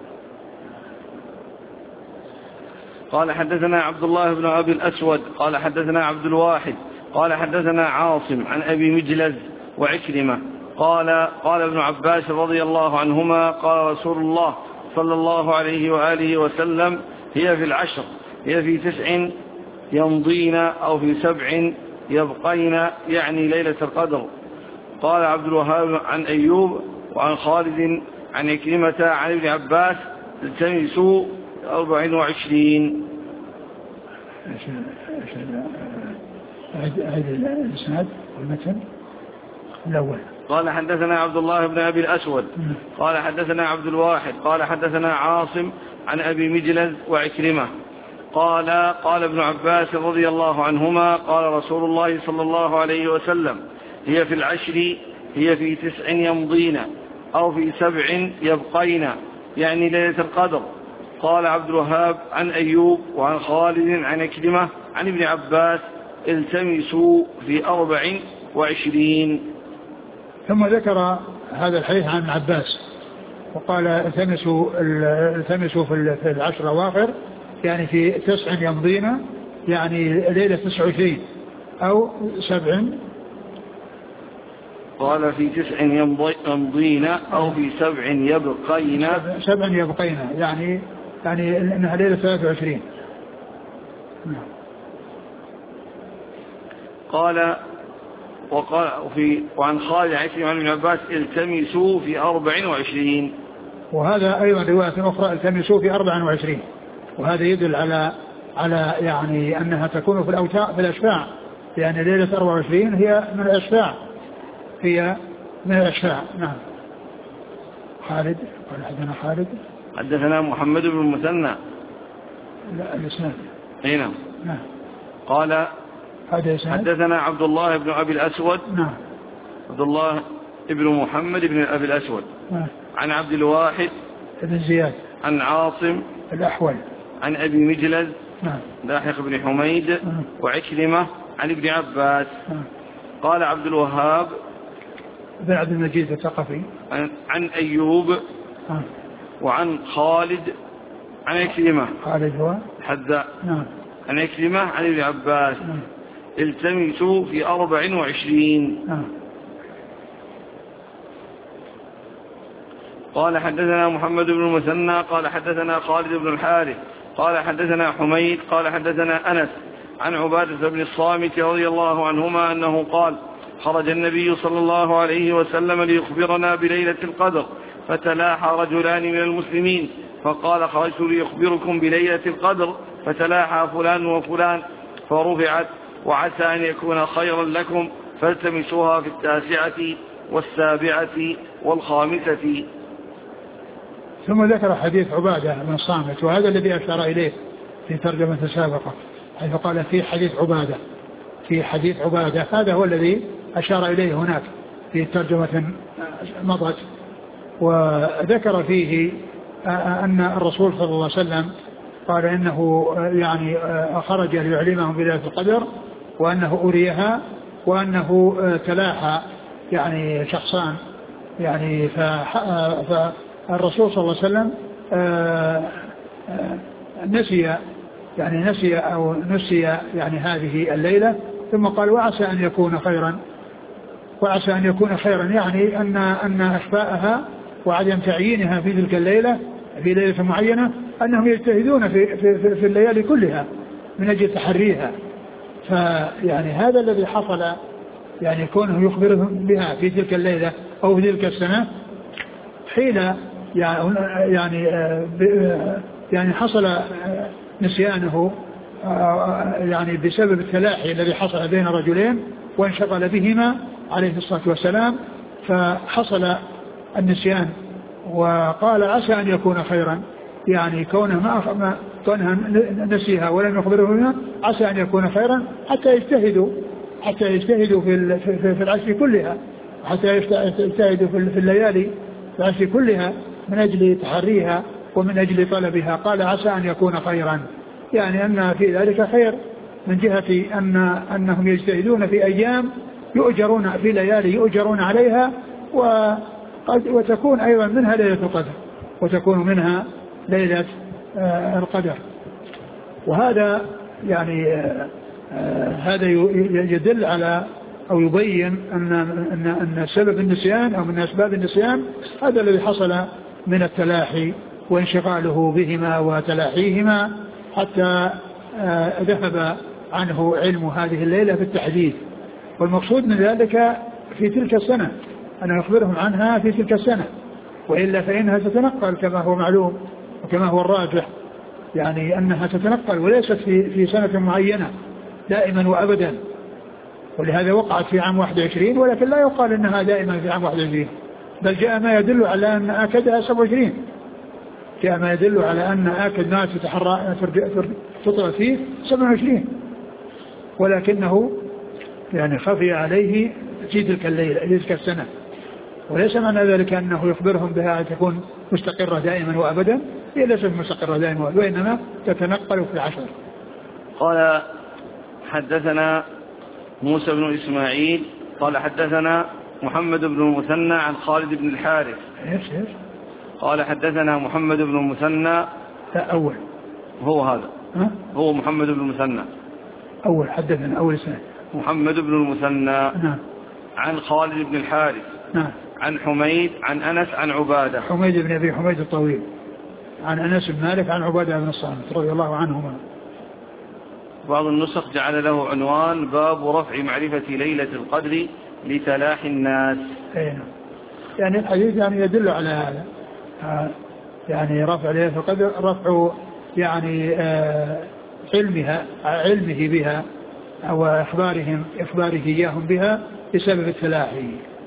قال حدثنا عبد الله بن أبي الأسود قال حدثنا عبد الواحد قال حدثنا عاصم عن أبي مجلز وعكرمة قال قال ابن عباس رضي الله عنهما قال رسول الله صلى الله عليه وآله وسلم هي في العشر هي في تسع يمضين أو في سبع يبقين يعني ليلة القدر. قال عبد الوهاب عن أيوب وعن خالد عن عكرمة عن ابن عباس التمسوا أربع وعشرين. هذا الإسناد والمتن الأول. قال حدثنا عبد الله بن أبي الأسود قال حدثنا عبد الواحد قال حدثنا عاصم عن أبي مجلز وعكرمة قال قال ابن عباس رضي الله عنهما قال رسول الله صلى الله عليه وسلم هي في العشر هي في تسع يمضين أو في سبع يبقين يعني ليلة القدر. قال عبد الوهاب عن أيوب وعن خالد عن عكرمة عن ابن عباس التمسوا في أربع وعشرين. ثم ذكر هذا الحديث عن ابن عباس وقال التمسوا التمسوا في العشر الأواخر يعني في تسع يمضين يعني ليلة تسع وعشرين أو سبع. قال في تسع يمضين أو في سبع يبقين سبع يبقين يعني يعني إنها ليلة ثلاثة وعشرين. قال وقال في وعن خالد عكرمة عن ابن عباس التمسوا في أربع وعشرين. وهذا أيضا رواية أخرى التمسوا في أربع وعشرين. وهذا يدل على على يعني أنها تكون في الأوتاء في الأشفاع لأن ليلة أربع وعشرين هي من الأشفاع هي من الأشفاع. نعم. خالد قال حدثنا خالد حدثنا محمد بن المثنى لا الإسناد هنا نعم. قال حدثنا عبد الله بن أبي الأسود نعم عبد الله ابن محمد بن أبي الأسود نعم. عن عبد الواحد بن زياد عن عاصم الأحول عن أبي مجلز نعم. لاحق بن حميد نعم. وعكرمة عن ابن عباس نعم. قال عبد الوهاب بن عبد المجيد الثقفي عن, عن أيوب نعم. وعن خالد عن عكرمة خالد هو حذاء نعم. عن عكرمة عن ابن عباس نعم. التمسوا في أربع وعشرين. نعم. قال حدثنا محمد بن المثنى قال حدثنا خالد بن الحارث قال حدثنا حميد قال حدثنا أنس عن عبادة بن الصامت رضي الله عنهما أنه قال خرج النبي صلى الله عليه وسلم ليخبرنا بليلة القدر فتلاحى رجلان من المسلمين فقال خرجت ليخبركم بليلة القدر فتلاحى فلان وفلان فرفعت وعسى أن يكون خيرا لكم فالتمسوها في التاسعة والسابعة والخامسة. ثم ذكر حديث عبادة بن الصامت وهذا الذي أشار إليه في ترجمة السابقة حيث قال في حديث عبادة في حديث عبادة هذا هو الذي أشار إليه هناك في ترجمة مضت. وذكر فيه أن الرسول صلى الله عليه وسلم قال إنه يعني خرج ليعلمهم بليلة القدر وأنه أريها وأنه تلاحى يعني شخصان يعني فالرسول صلى الله عليه وسلم نسي يعني نسي أو نسي يعني هذه الليلة ثم قال وعسى أن يكون خيرا وعسى أن يكون خيرا يعني أن أن إخفاءها وعدم تعيينها في تلك الليلة في ليلة معينة أنهم يجتهدون في, في, في, في الليالي كلها من أجل تحريها. فيعني هذا الذي حصل يعني كونه يخبرهم بها في تلك الليلة أو في تلك السنة حين يعني يعني حصل نسيانه يعني بسبب التلاحي الذي حصل بين رجلين وانشغل بهما عليه الصلاة والسلام فحصل النسيان وقال عسى أن يكون خيرا يعني كونه ما, ما كونها نسيها ولم يخبره بها عسى أن يكون خيرا حتى يجتهدوا حتى يجتهدوا في في, في العشر كلها حتى يجتهدوا في الليالي في العشر كلها من أجل تحريها ومن أجل طلبها. قال عسى أن يكون خيرا يعني أن في ذلك خير من جهة أن أنهم يجتهدون في أيام يؤجرون في ليالي يؤجرون عليها وتكون أيضا منها ليلة القدر وتكون منها ليلة القدر. وهذا يعني هذا يدل على أو يبين أن أن أن سبب النسيان أو من أسباب النسيان هذا الذي حصل من التلاحي وانشغاله بهما وتلاحيهما حتى ذهب عنه علم هذه الليلة بالتحديد. والمقصود من ذلك في تلك السنة أن يخبرهم عنها في تلك السنة وإلا فإنها تتنقل كما هو معلوم وكما هو الراجح يعني أنها تتنقل وليست في في سنة معينة دائما وأبدا ولهذا وقعت في عام واحد وعشرين ولكن لا يقال أنها دائما في عام واحد وعشرين بل جاء ما يدل على أن آكدها سبعة وعشرين جاء ما يدل على أن آكد ما تتحرى تطلع فيه سبعة وعشرين ولكنه يعني خفي عليه في تلك الليلة تلك السنة وليس معنى ذلك أنه يخبرهم بها أن تكون مستقرة دائما وأبدا هي ليست مستقرة دائما وأبدا وإنما تتنقل في العشر. قال حدثنا موسى بن إسماعيل قال حدثنا محمد بن المثنى عن خالد بن الحارث إيش إيش قال حدثنا محمد بن المثنى لا أول هو هذا ها؟ هو محمد بن المثنى أول حدثنا أول سنة محمد بن المثنى نعم عن خالد بن الحارث نعم عن حميد عن أنس عن عبادة حميد بن أبي حميد الطويل عن أنس بن مالك عن عبادة بن الصامت رضي الله عنهما. بعض النسخ جعل له عنوان باب رفع معرفة ليلة القدر لتلاحي الناس. أيه. يعني الحديث يعني يدل على هذا يعني رفع ليلة القدر رفع يعني علمها علمه بها أو إخبارهم إخباره إياهم بها بسبب التلاحي.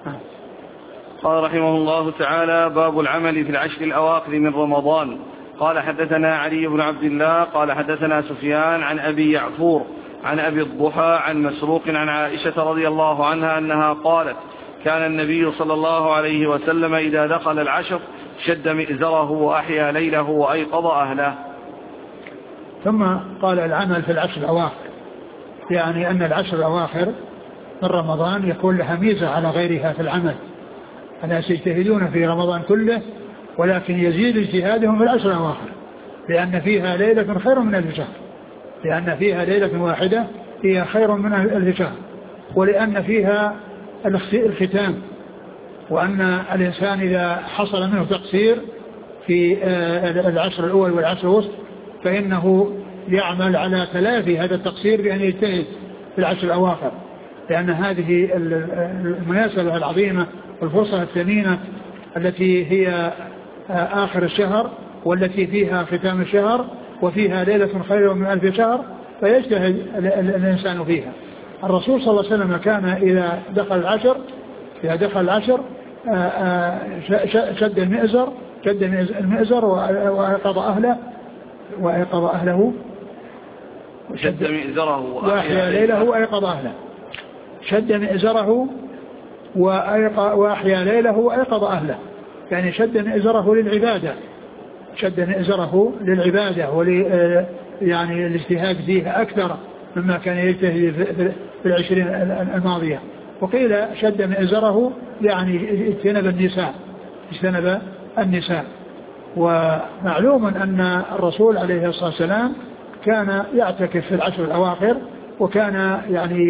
قال رحمه الله تعالى باب العمل في العشر الأواخر من رمضان. قال حدثنا علي بن عبد الله قال حدثنا سفيان عن أبي يعفور عن أبي الضحى عن مسروق عن عائشة رضي الله عنها أنها قالت كان النبي صلى الله عليه وسلم إذا دخل العشر شد مئزره وأحيا ليله وأيقظ أهله. ثم قال العمل في العشر الأواخر يعني أن العشر الأواخر من رمضان يكون لها ميزة على غيرها في العمل. الناس يجتهدون في رمضان كله ولكن يزيد اجتهادهم في العشر الأواخر لأن فيها ليلة خير من ألف شهر لأن فيها ليلة واحدة هي خير من ألف شهر ولأن فيها الختام وأن الإنسان إذا حصل منه تقصير في العشر الأول والعشر الوسط فإنه يعمل على تلافي هذا التقصير بأن يجتهد في العشر الأواخر لأن هذه المناسبة العظيمة والفرصة الثمينة التي هي آخر الشهر والتي فيها ختام الشهر وفيها ليلة خير من ألف شهر فيجتهد الإنسان فيها. الرسول صلى الله عليه وسلم كان إذا دخل العشر إذا دخل العشر شد المئزر شد المئزر وأيقظ أهله وأيقظ أهله شد مئزره وأحيا ليله وأيقظ أهله شد مئزره وأحيا ليله وأيقظ أهله يعني شد مئزره للعبادة شد مئزره للعبادة ول يعني الاجتهاد فيها أكثر مما كان يجتهد في العشرين الماضية. وقيل شد مئزره يعني اجتنب النساء اجتنب النساء. ومعلوم أن الرسول عليه الصلاة والسلام كان يعتكف في العشر الأواخر وكان يعني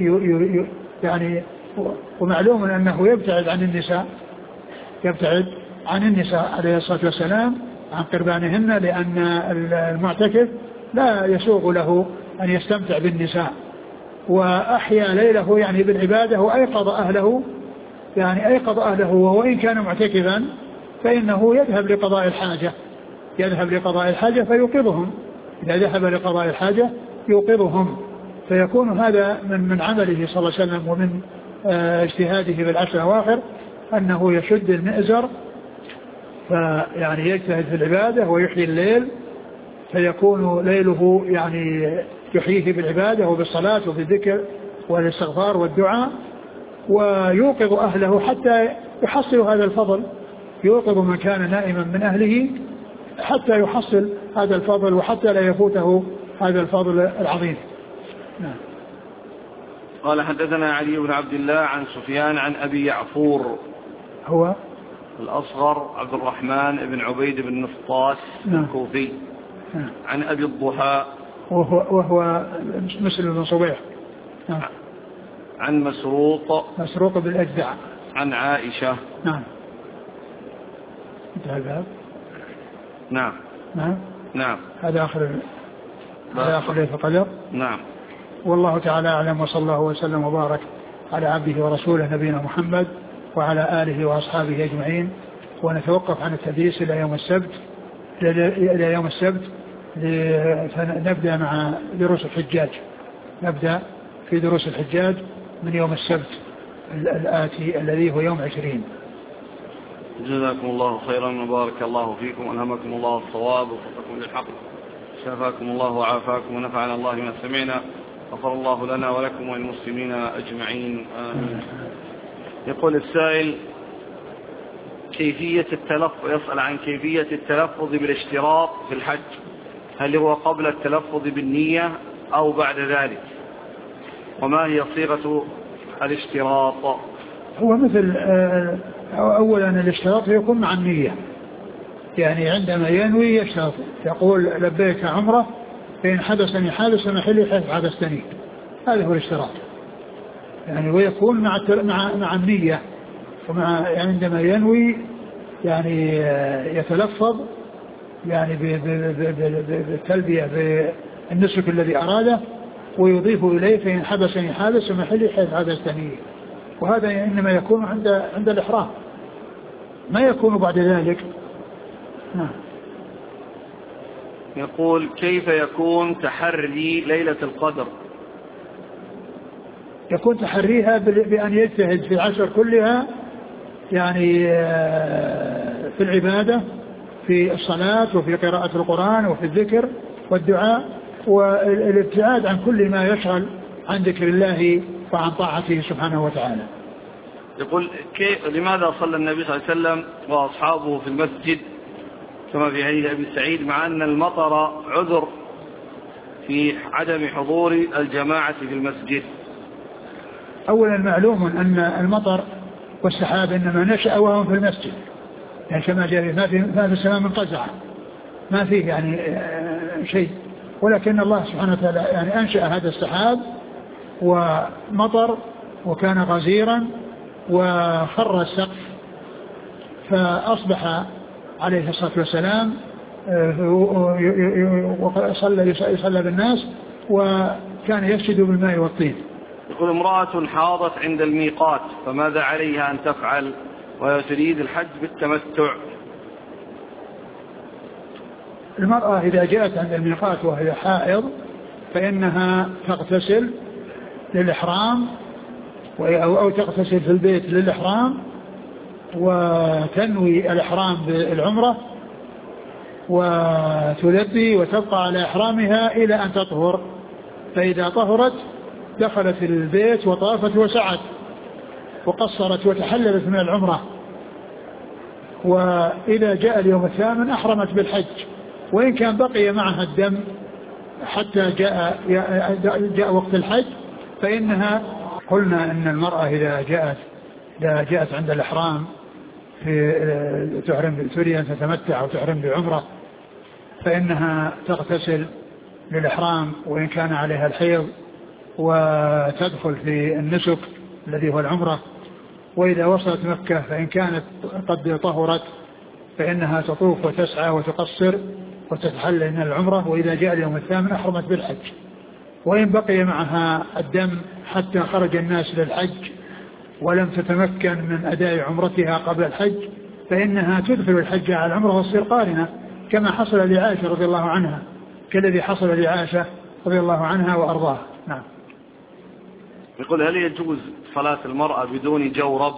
يعني ومعلوم أنه يبتعد عن النساء يبتعد عن النساء عليه الصلاة والسلام عن قربانهن، لأن المعتكف لا يسوغ له أن يستمتع بالنساء. وأحيا ليله يعني بالعبادة وأيقظ أهله يعني أيقظ أهله وإن كان معتكفا فإنه يذهب لقضاء الحاجة يذهب لقضاء الحاجة فيوقظهم. إذا ذهب لقضاء الحاجة يوقظهم، فيكون هذا من من عمله صلى الله عليه وسلم ومن اجتهاده في العشر الأواخر أنه يشد المئزر فيعني يجتهد في العبادة ويحيي الليل، فيكون ليله يعني يحييه بالعبادة وبالصلاة وبالذكر والاستغفار والدعاء، ويوقظ أهله حتى يحصل هذا الفضل. يوقظ من كان نائما من أهله حتى يحصل هذا الفضل وحتى لا يفوته هذا الفضل العظيم. نعم. قال حدثنا علي بن عبد الله عن سفيان عن أبي يعفور هو الأصغر عبد الرحمن بن عبيد بن نفطاس الكوفي نعم. عن أبي الضحى وهو, وهو مسلم بن صبيح نعم. عن مسروق مسروق بالأجدع عن عائشة. نعم. انتهى الباب. نعم نعم نعم هذا آخر هذا آخر ليلة القدر. نعم. والله تعالى أعلم، وصلى الله وسلم وبارك على عبده ورسوله نبينا محمد وعلى آله وأصحابه أجمعين. ونتوقف عن التدريس إلى يوم السبت إلى يوم السبت نبدأ مع دروس الحجاج نبدأ في دروس الحجاج من يوم السبت الآتي الذي هو يوم عشرين. جزاكم الله خيرا وبارك الله فيكم وألهمكم الله الصواب ووفقكم للحق، شفاكم الله وعافاكم ونفعنا الله ما سمعنا، غفر الله لنا ولكم وللمسلمين أجمعين آمين. يقول السائل كيفية التلفظ يسأل عن كيفية التلفظ بالاشتراط في الحج، هل هو قبل التلفظ بالنية أو بعد ذلك، وما هي صيغة الاشتراط؟ هو مثل أولا الاشتراط يكون مع النية، يعني عندما ينوي يشترط يقول لبيك عمره فإن حدثني حادث محلي حيث حدثني، هذا هو الاشتراط يعني. ويكون مع مع مع النية، ومع عندما ينوي يعني يتلفظ يعني بالتلبية بالنسك الذي أراده ويضيف إليه فإن حدثني حادث محلي حيث حدثني، وهذا إنما يكون عند عند الإحرام، ما يكون بعد ذلك. نعم. يقول كيف يكون تحري ليلة القدر؟ يكون تحريها بأن يجتهد في العشر كلها يعني في العبادة في الصلاة وفي قراءة القرآن وفي الذكر والدعاء، والابتعاد عن كل ما يشغل عن ذكر الله وعن طاعته سبحانه وتعالى. يقول كيف لماذا صلى النبي صلى الله عليه وسلم وأصحابه في المسجد كما في حديث أبي سعيد مع أن المطر عذر في عدم حضور الجماعة في المسجد؟ أولا معلوم أن المطر والسحاب إنما نشأ وهم في المسجد، يعني كما جاء ما في ما في السماء من قزعة، ما فيه يعني شيء، ولكن الله سبحانه وتعالى يعني أنشأ هذا السحاب ومطر وكان غزيرا وخر السقف، فأصبح عليه الصلاة والسلام وصلى يصلى بالناس وكان يسجد بالماء والطين. يقول امرأة حاضت عند الميقات فماذا عليها أن تفعل وتريد الحج بالتمتع؟ المرأة إذا جاءت عند الميقات وهي حائض فإنها تغتسل للإحرام أو تغتسل في البيت للإحرام وتنوي الإحرام بالعمرة وتلبي وتبقى على إحرامها إلى أن تطهر، فإذا طهرت دخلت البيت وطافت وسعت وقصرت وتحللت من العمرة وإذا جاء اليوم الثامن أحرمت بالحج، وإن كان بقي معها الدم حتى جاء جاء وقت الحج فإنها، قلنا أن المرأة إذا جاءت إذا جاءت عند الإحرام في تحرم تريد أن تتمتع أو تحرم بعمرة فإنها تغتسل للإحرام وإن كان عليها الحيض، وتدخل في النسك الذي هو العمرة. وإذا وصلت مكة فإن كانت قد طهرت فإنها تطوف وتسعى وتقصر وتتحلل من العمرة، وإذا جاء اليوم الثامن أحرمت بالحج. وإن بقي معها الدم حتى خرج الناس للحج ولم تتمكن من أداء عمرتها قبل الحج فإنها تدخل الحج على العمرة وتصير قارنة، كما حصل لعائشة رضي الله عنها، كالذي حصل لعائشة رضي الله عنها وأرضاها. نعم. يقول هل يجوز صلاة المرأة بدون جورب؟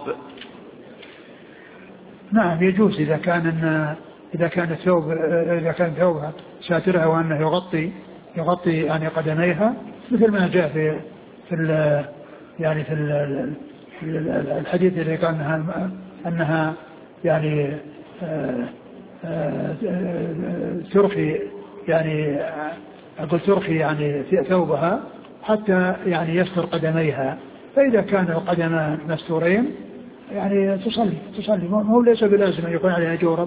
نعم يجوز إذا كان إذا كان الثوب إذا كان ثوبها ساترها وأنه يغطي يغطي يعني قدميها، مثل ما جاء في في ال يعني في ال الحديث الذي قال أنها أنها يعني ترخي يعني أقول ترخي يعني ثوبها حتى يعني يستر قدميها، فإذا كان القدمان مستورين يعني تصلي تصلي هو ليس بلازم أن يكون عليها جورب،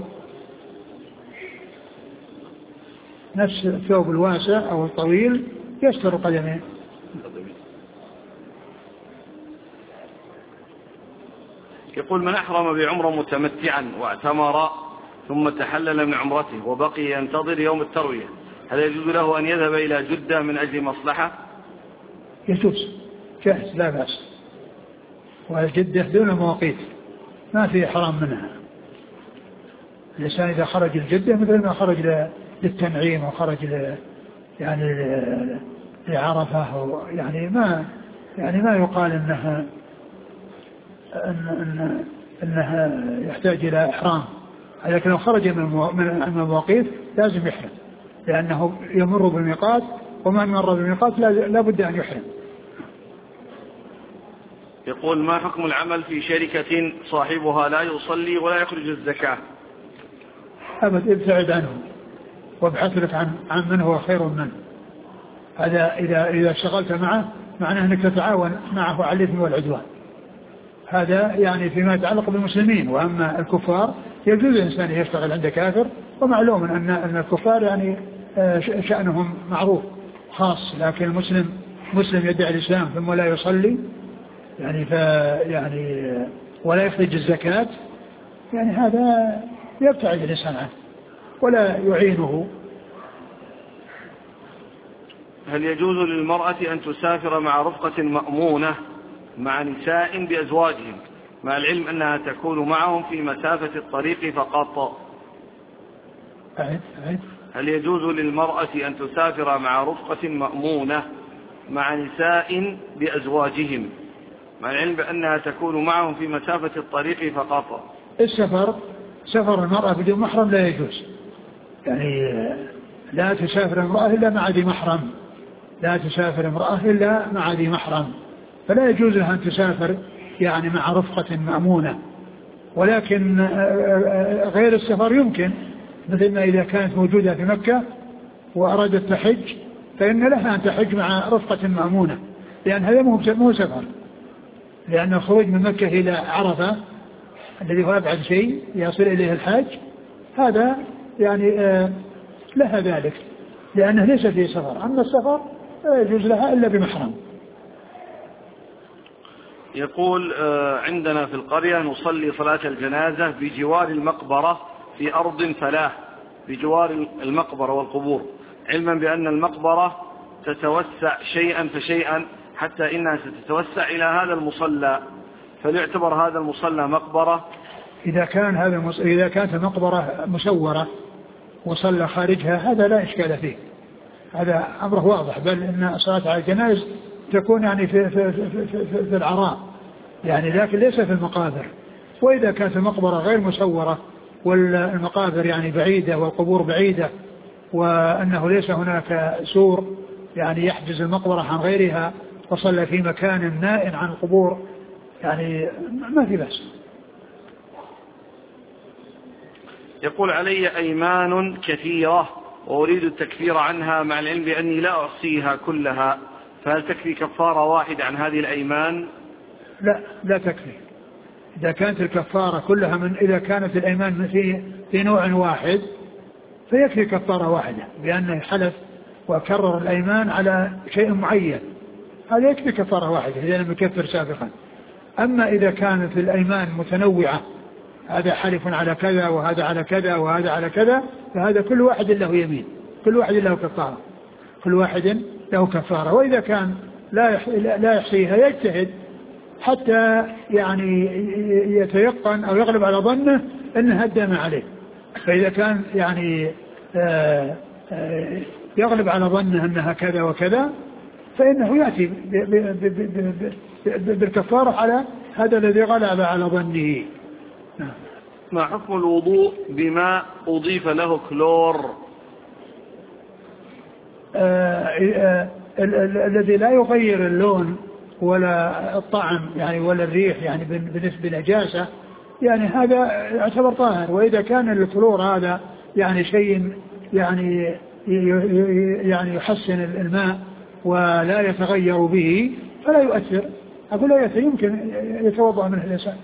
نفس الثوب الواسع أو الطويل يستر قدمين. يقول من أحرم بعمرة متمتعا واعتمر ثم تحلل من عمرته وبقي ينتظر يوم التروية، هل يجوز له أن يذهب إلى جدة من أجل مصلحة؟ يجوز جائز لا بأس، والجدة دون مواقيت ما في حرام منها. الإنسان إذا خرج الجدة مثل ما خرج للتنعيم وخرج ل يعني لعرفة يعني ما يعني ما يقال إنها إن إن إنها يحتاج إلى إحرام، لكن لو خرج من المواقيت لازم يحرم لأنه يمر بالميقات، ومن مر بالميقات لا بد أن يحرم. يقول ما حكم العمل في شركة صاحبها لا يصلي ولا يخرج الزكاة؟ أبد ابتعد عنه وابحث لك عن عن من هو خير منه. هذا إذا إذا اشتغلت معه معناه أنك تتعاون معه على الإثم والعدوان، هذا يعني فيما يتعلق بالمسلمين. وأما الكفار يجوز الإنسان يشتغل عند كافر، ومعلوم أن أن الكفار يعني شأنهم معروف خاص، لكن المسلم مسلم يدعي الإسلام ثم لا يصلي يعني ف يعني ولا يخرج الزكاة، يعني هذا يبتعد الإنسان عنه ولا يعينه. هل يجوز للمرأة أن تسافر مع رفقة مأمونة مع نساء بأزواجهم مع العلم أنها تكون معهم في مسافة الطريق فقط؟ أعيد أعيد. هل يجوز للمرأة أن تسافر مع رفقة مأمونة مع نساء بأزواجهم مع العلم بأنها تكون معهم في مسافة الطريق فقط؟ السفر سفر المرأة بدون محرم لا يجوز، يعني لا تسافر امرأة إلا مع ذي محرم، لا تسافر امرأة إلا مع ذي محرم، فلا يجوز لها أن تسافر يعني مع رفقة مأمونة. ولكن غير السفر يمكن، مثل ما إذا كانت موجودة في مكة وأرادت تحج فإن لها أن تحج مع رفقة مأمونة، لأن هذا مو سفر، لأن الخروج من مكة إلى عرفة الذي هو أبعد شيء يصل إليه الحاج هذا يعني آه لها ذلك لأنه ليس فيه سفر. أما السفر لا يجوز لها إلا بمحرم. يقول آه عندنا في القرية نصلي صلاة الجنازة بجوار المقبرة في أرض فلاة بجوار المقبرة والقبور، علما بأن المقبرة تتوسع شيئا فشيئا حتى إنها ستتوسع إلى هذا المصلى، فليعتبر هذا المصلى مقبرة؟ إذا كان هذا المص... إذا كانت المقبرة مسورة وصلى خارجها هذا لا إشكال فيه، هذا أمره واضح، بل إن صلاة على الجنائز تكون يعني في, في, في, في, في, في العراء يعني، لكن ليس في المقابر. وإذا كانت المقبرة غير مسورة والمقابر يعني بعيدة والقبور بعيدة وأنه ليس هناك سور يعني يحجز المقبرة عن غيرها وصلى في مكان نائٍ عن القبور يعني ما في بأس. يقول علي أيمان كثيرة وأريد التكفير عنها مع العلم بأني لا أحصيها كلها، فهل تكفي كفارة واحدة عن هذه الأيمان؟ لا لا تكفي. إذا كانت الكفارة كلها من إذا كانت الأيمان في في نوع واحد فيكفي كفارة واحدة، بأنه حلف وكرر الأيمان على شيء معين، هذا يكفي كفارة واحدة إذا لم يكفر سابقا. أما إذا كانت الأيمان متنوعة، هذا حلف على كذا وهذا على كذا وهذا على كذا، فهذا كل واحد له يمين، كل واحد له كفارة، كل واحد له كفارة. وإذا كان لا لا يحصيها يجتهد حتى يعني يتيقن أو يغلب على ظنه أنها الدم عليه. فإذا كان يعني آآ آآ يغلب على ظنه أنها كذا وكذا فإنه يأتي بالكفارة على هذا الذي غلب على ظنه. ما حكم الوضوء بما أضيف له كلور؟ الذي لا يغير اللون ولا الطعم يعني ولا الريح يعني بالنسبة لنجاسة يعني هذا يعتبر طاهر. وإذا كان الكلور هذا يعني شيء يعني يعني يحسن الماء ولا يتغير به فلا يؤثر، أقول لا يؤثر، يمكن يتوضأ منه الإنسان.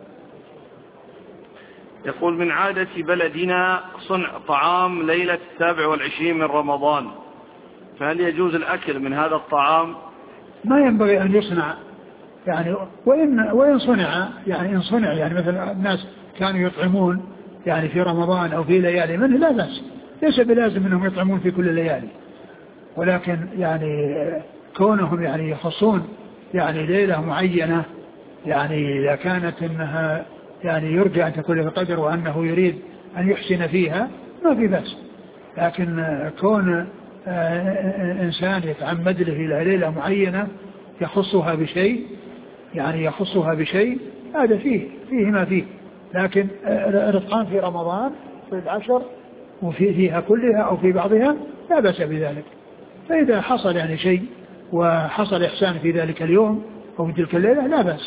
يقول من عادة بلدنا صنع طعام ليلة السابع والعشرين من رمضان، فهل يجوز الأكل من هذا الطعام؟ ما ينبغي أن يصنع يعني، وإن وإن صنع يعني إن صنع يعني مثلا الناس كانوا يطعمون يعني في رمضان أو في ليالي منه لا بأس، ليس بلازم أنهم يطعمون في كل الليالي، ولكن يعني كونهم يعني يخصون يعني ليلة معينة يعني إذا كانت أنها يعني يرجى أن تكون بقدر وأنه يريد أن يحسن فيها ما في بأس. لكن كون إنسان يتعمد له إلى ليلة معينة يخصها بشيء يعني يخصها بشيء هذا فيه فيه ما فيه. لكن الإطعام في رمضان في العشر وفي فيها كلها أو في بعضها لا بأس بذلك. فإذا حصل يعني شيء وحصل إحسان في ذلك اليوم أو في تلك الليلة لا بأس.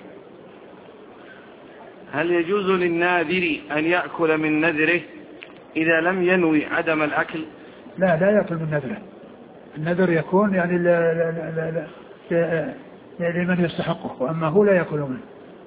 هل يجوز للناذر أن يأكل من نذره إذا لم ينوي عدم الأكل؟ لا لا يأكل من نذره. النذر يكون يعني لا لا لا لا لا لمن يستحقه، وأما هو لا يأكل منه.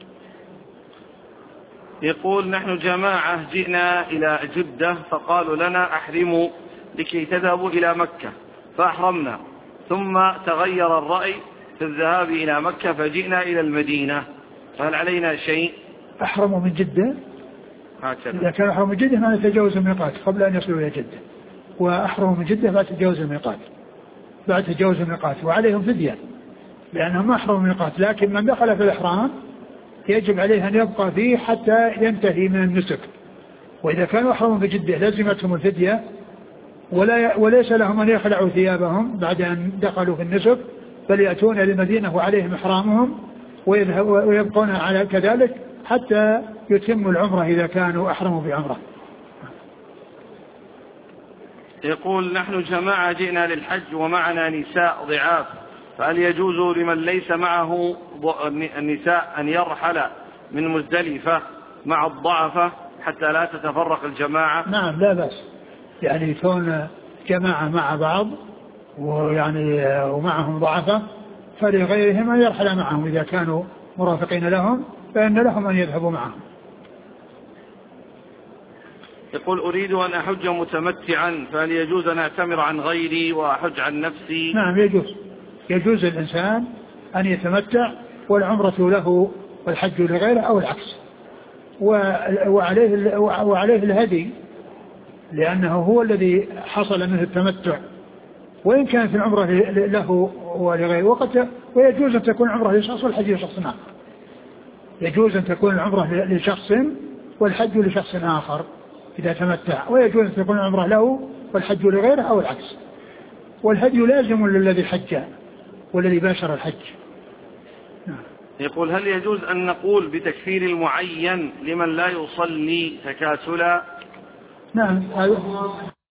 يقول نحن جماعة جئنا إلى جدة فقالوا لنا أحرموا لكي تذهبوا إلى مكة، فأحرمنا ثم تغير الرأي في الذهاب إلى مكة فجئنا إلى المدينة، فهل علينا شيء؟ أحرموا من جدة هكذا. إذا كان أحرموا من جدة ما يتجاوز الميقات قبل أن يصلوا إلى جدة، وأحرموا من جدة بعد تجاوز الميقات بعد تجاوز الميقات وعليهم فدية لأنهم ما أحرموا الميقات. لكن من دخل في الإحرام يجب عليه أن يبقى فيه حتى ينتهي من النسك. وإذا كانوا أحرموا في جدة لازمتهم الفدية ولا وليس لهم أن يخلعوا ثيابهم بعد أن دخلوا في النسك، بل يأتون للمدينة وعليهم إحرامهم ويبقون على كذلك حتى يتموا العمرة إذا كانوا أحرموا بعمرة. يقول نحن جماعة جئنا للحج ومعنا نساء ضعاف، فهل يجوز لمن ليس معه النساء أن يرحل من مزدلفة مع الضعفة حتى لا تتفرق الجماعة؟ نعم لا بأس، يعني يكون جماعة مع بعض ويعني ومعهم ضعفة فلغيرهم أن يرحل معهم إذا كانوا مرافقين لهم فإن لهم أن يذهبوا معهم. يقول أريد أن أحج متمتعا، فهل يجوز أن أعتمر عن غيري وأحج عن نفسي؟ نعم يجوز، يجوز الإنسان أن يتمتع والعمرة له والحج لغيره أو العكس. وعليه, وعليه الهدي لأنه هو الذي حصل منه التمتع، وإن كانت العمرة له ولغيره. وقد ويجوز أن تكون العمرة لشخص والحج لشخص آخر، يجوز أن تكون العمرة لشخص والحج لشخص آخر إذا تمتع، ويجوز أن تكون العمرة له والحج لغيره أو العكس. والهدي لازم للذي حج والذي باشر الحج. يقول هل يجوز أن نقول بتكفير المعين لمن لا يصلي تكاسلا؟ نعم.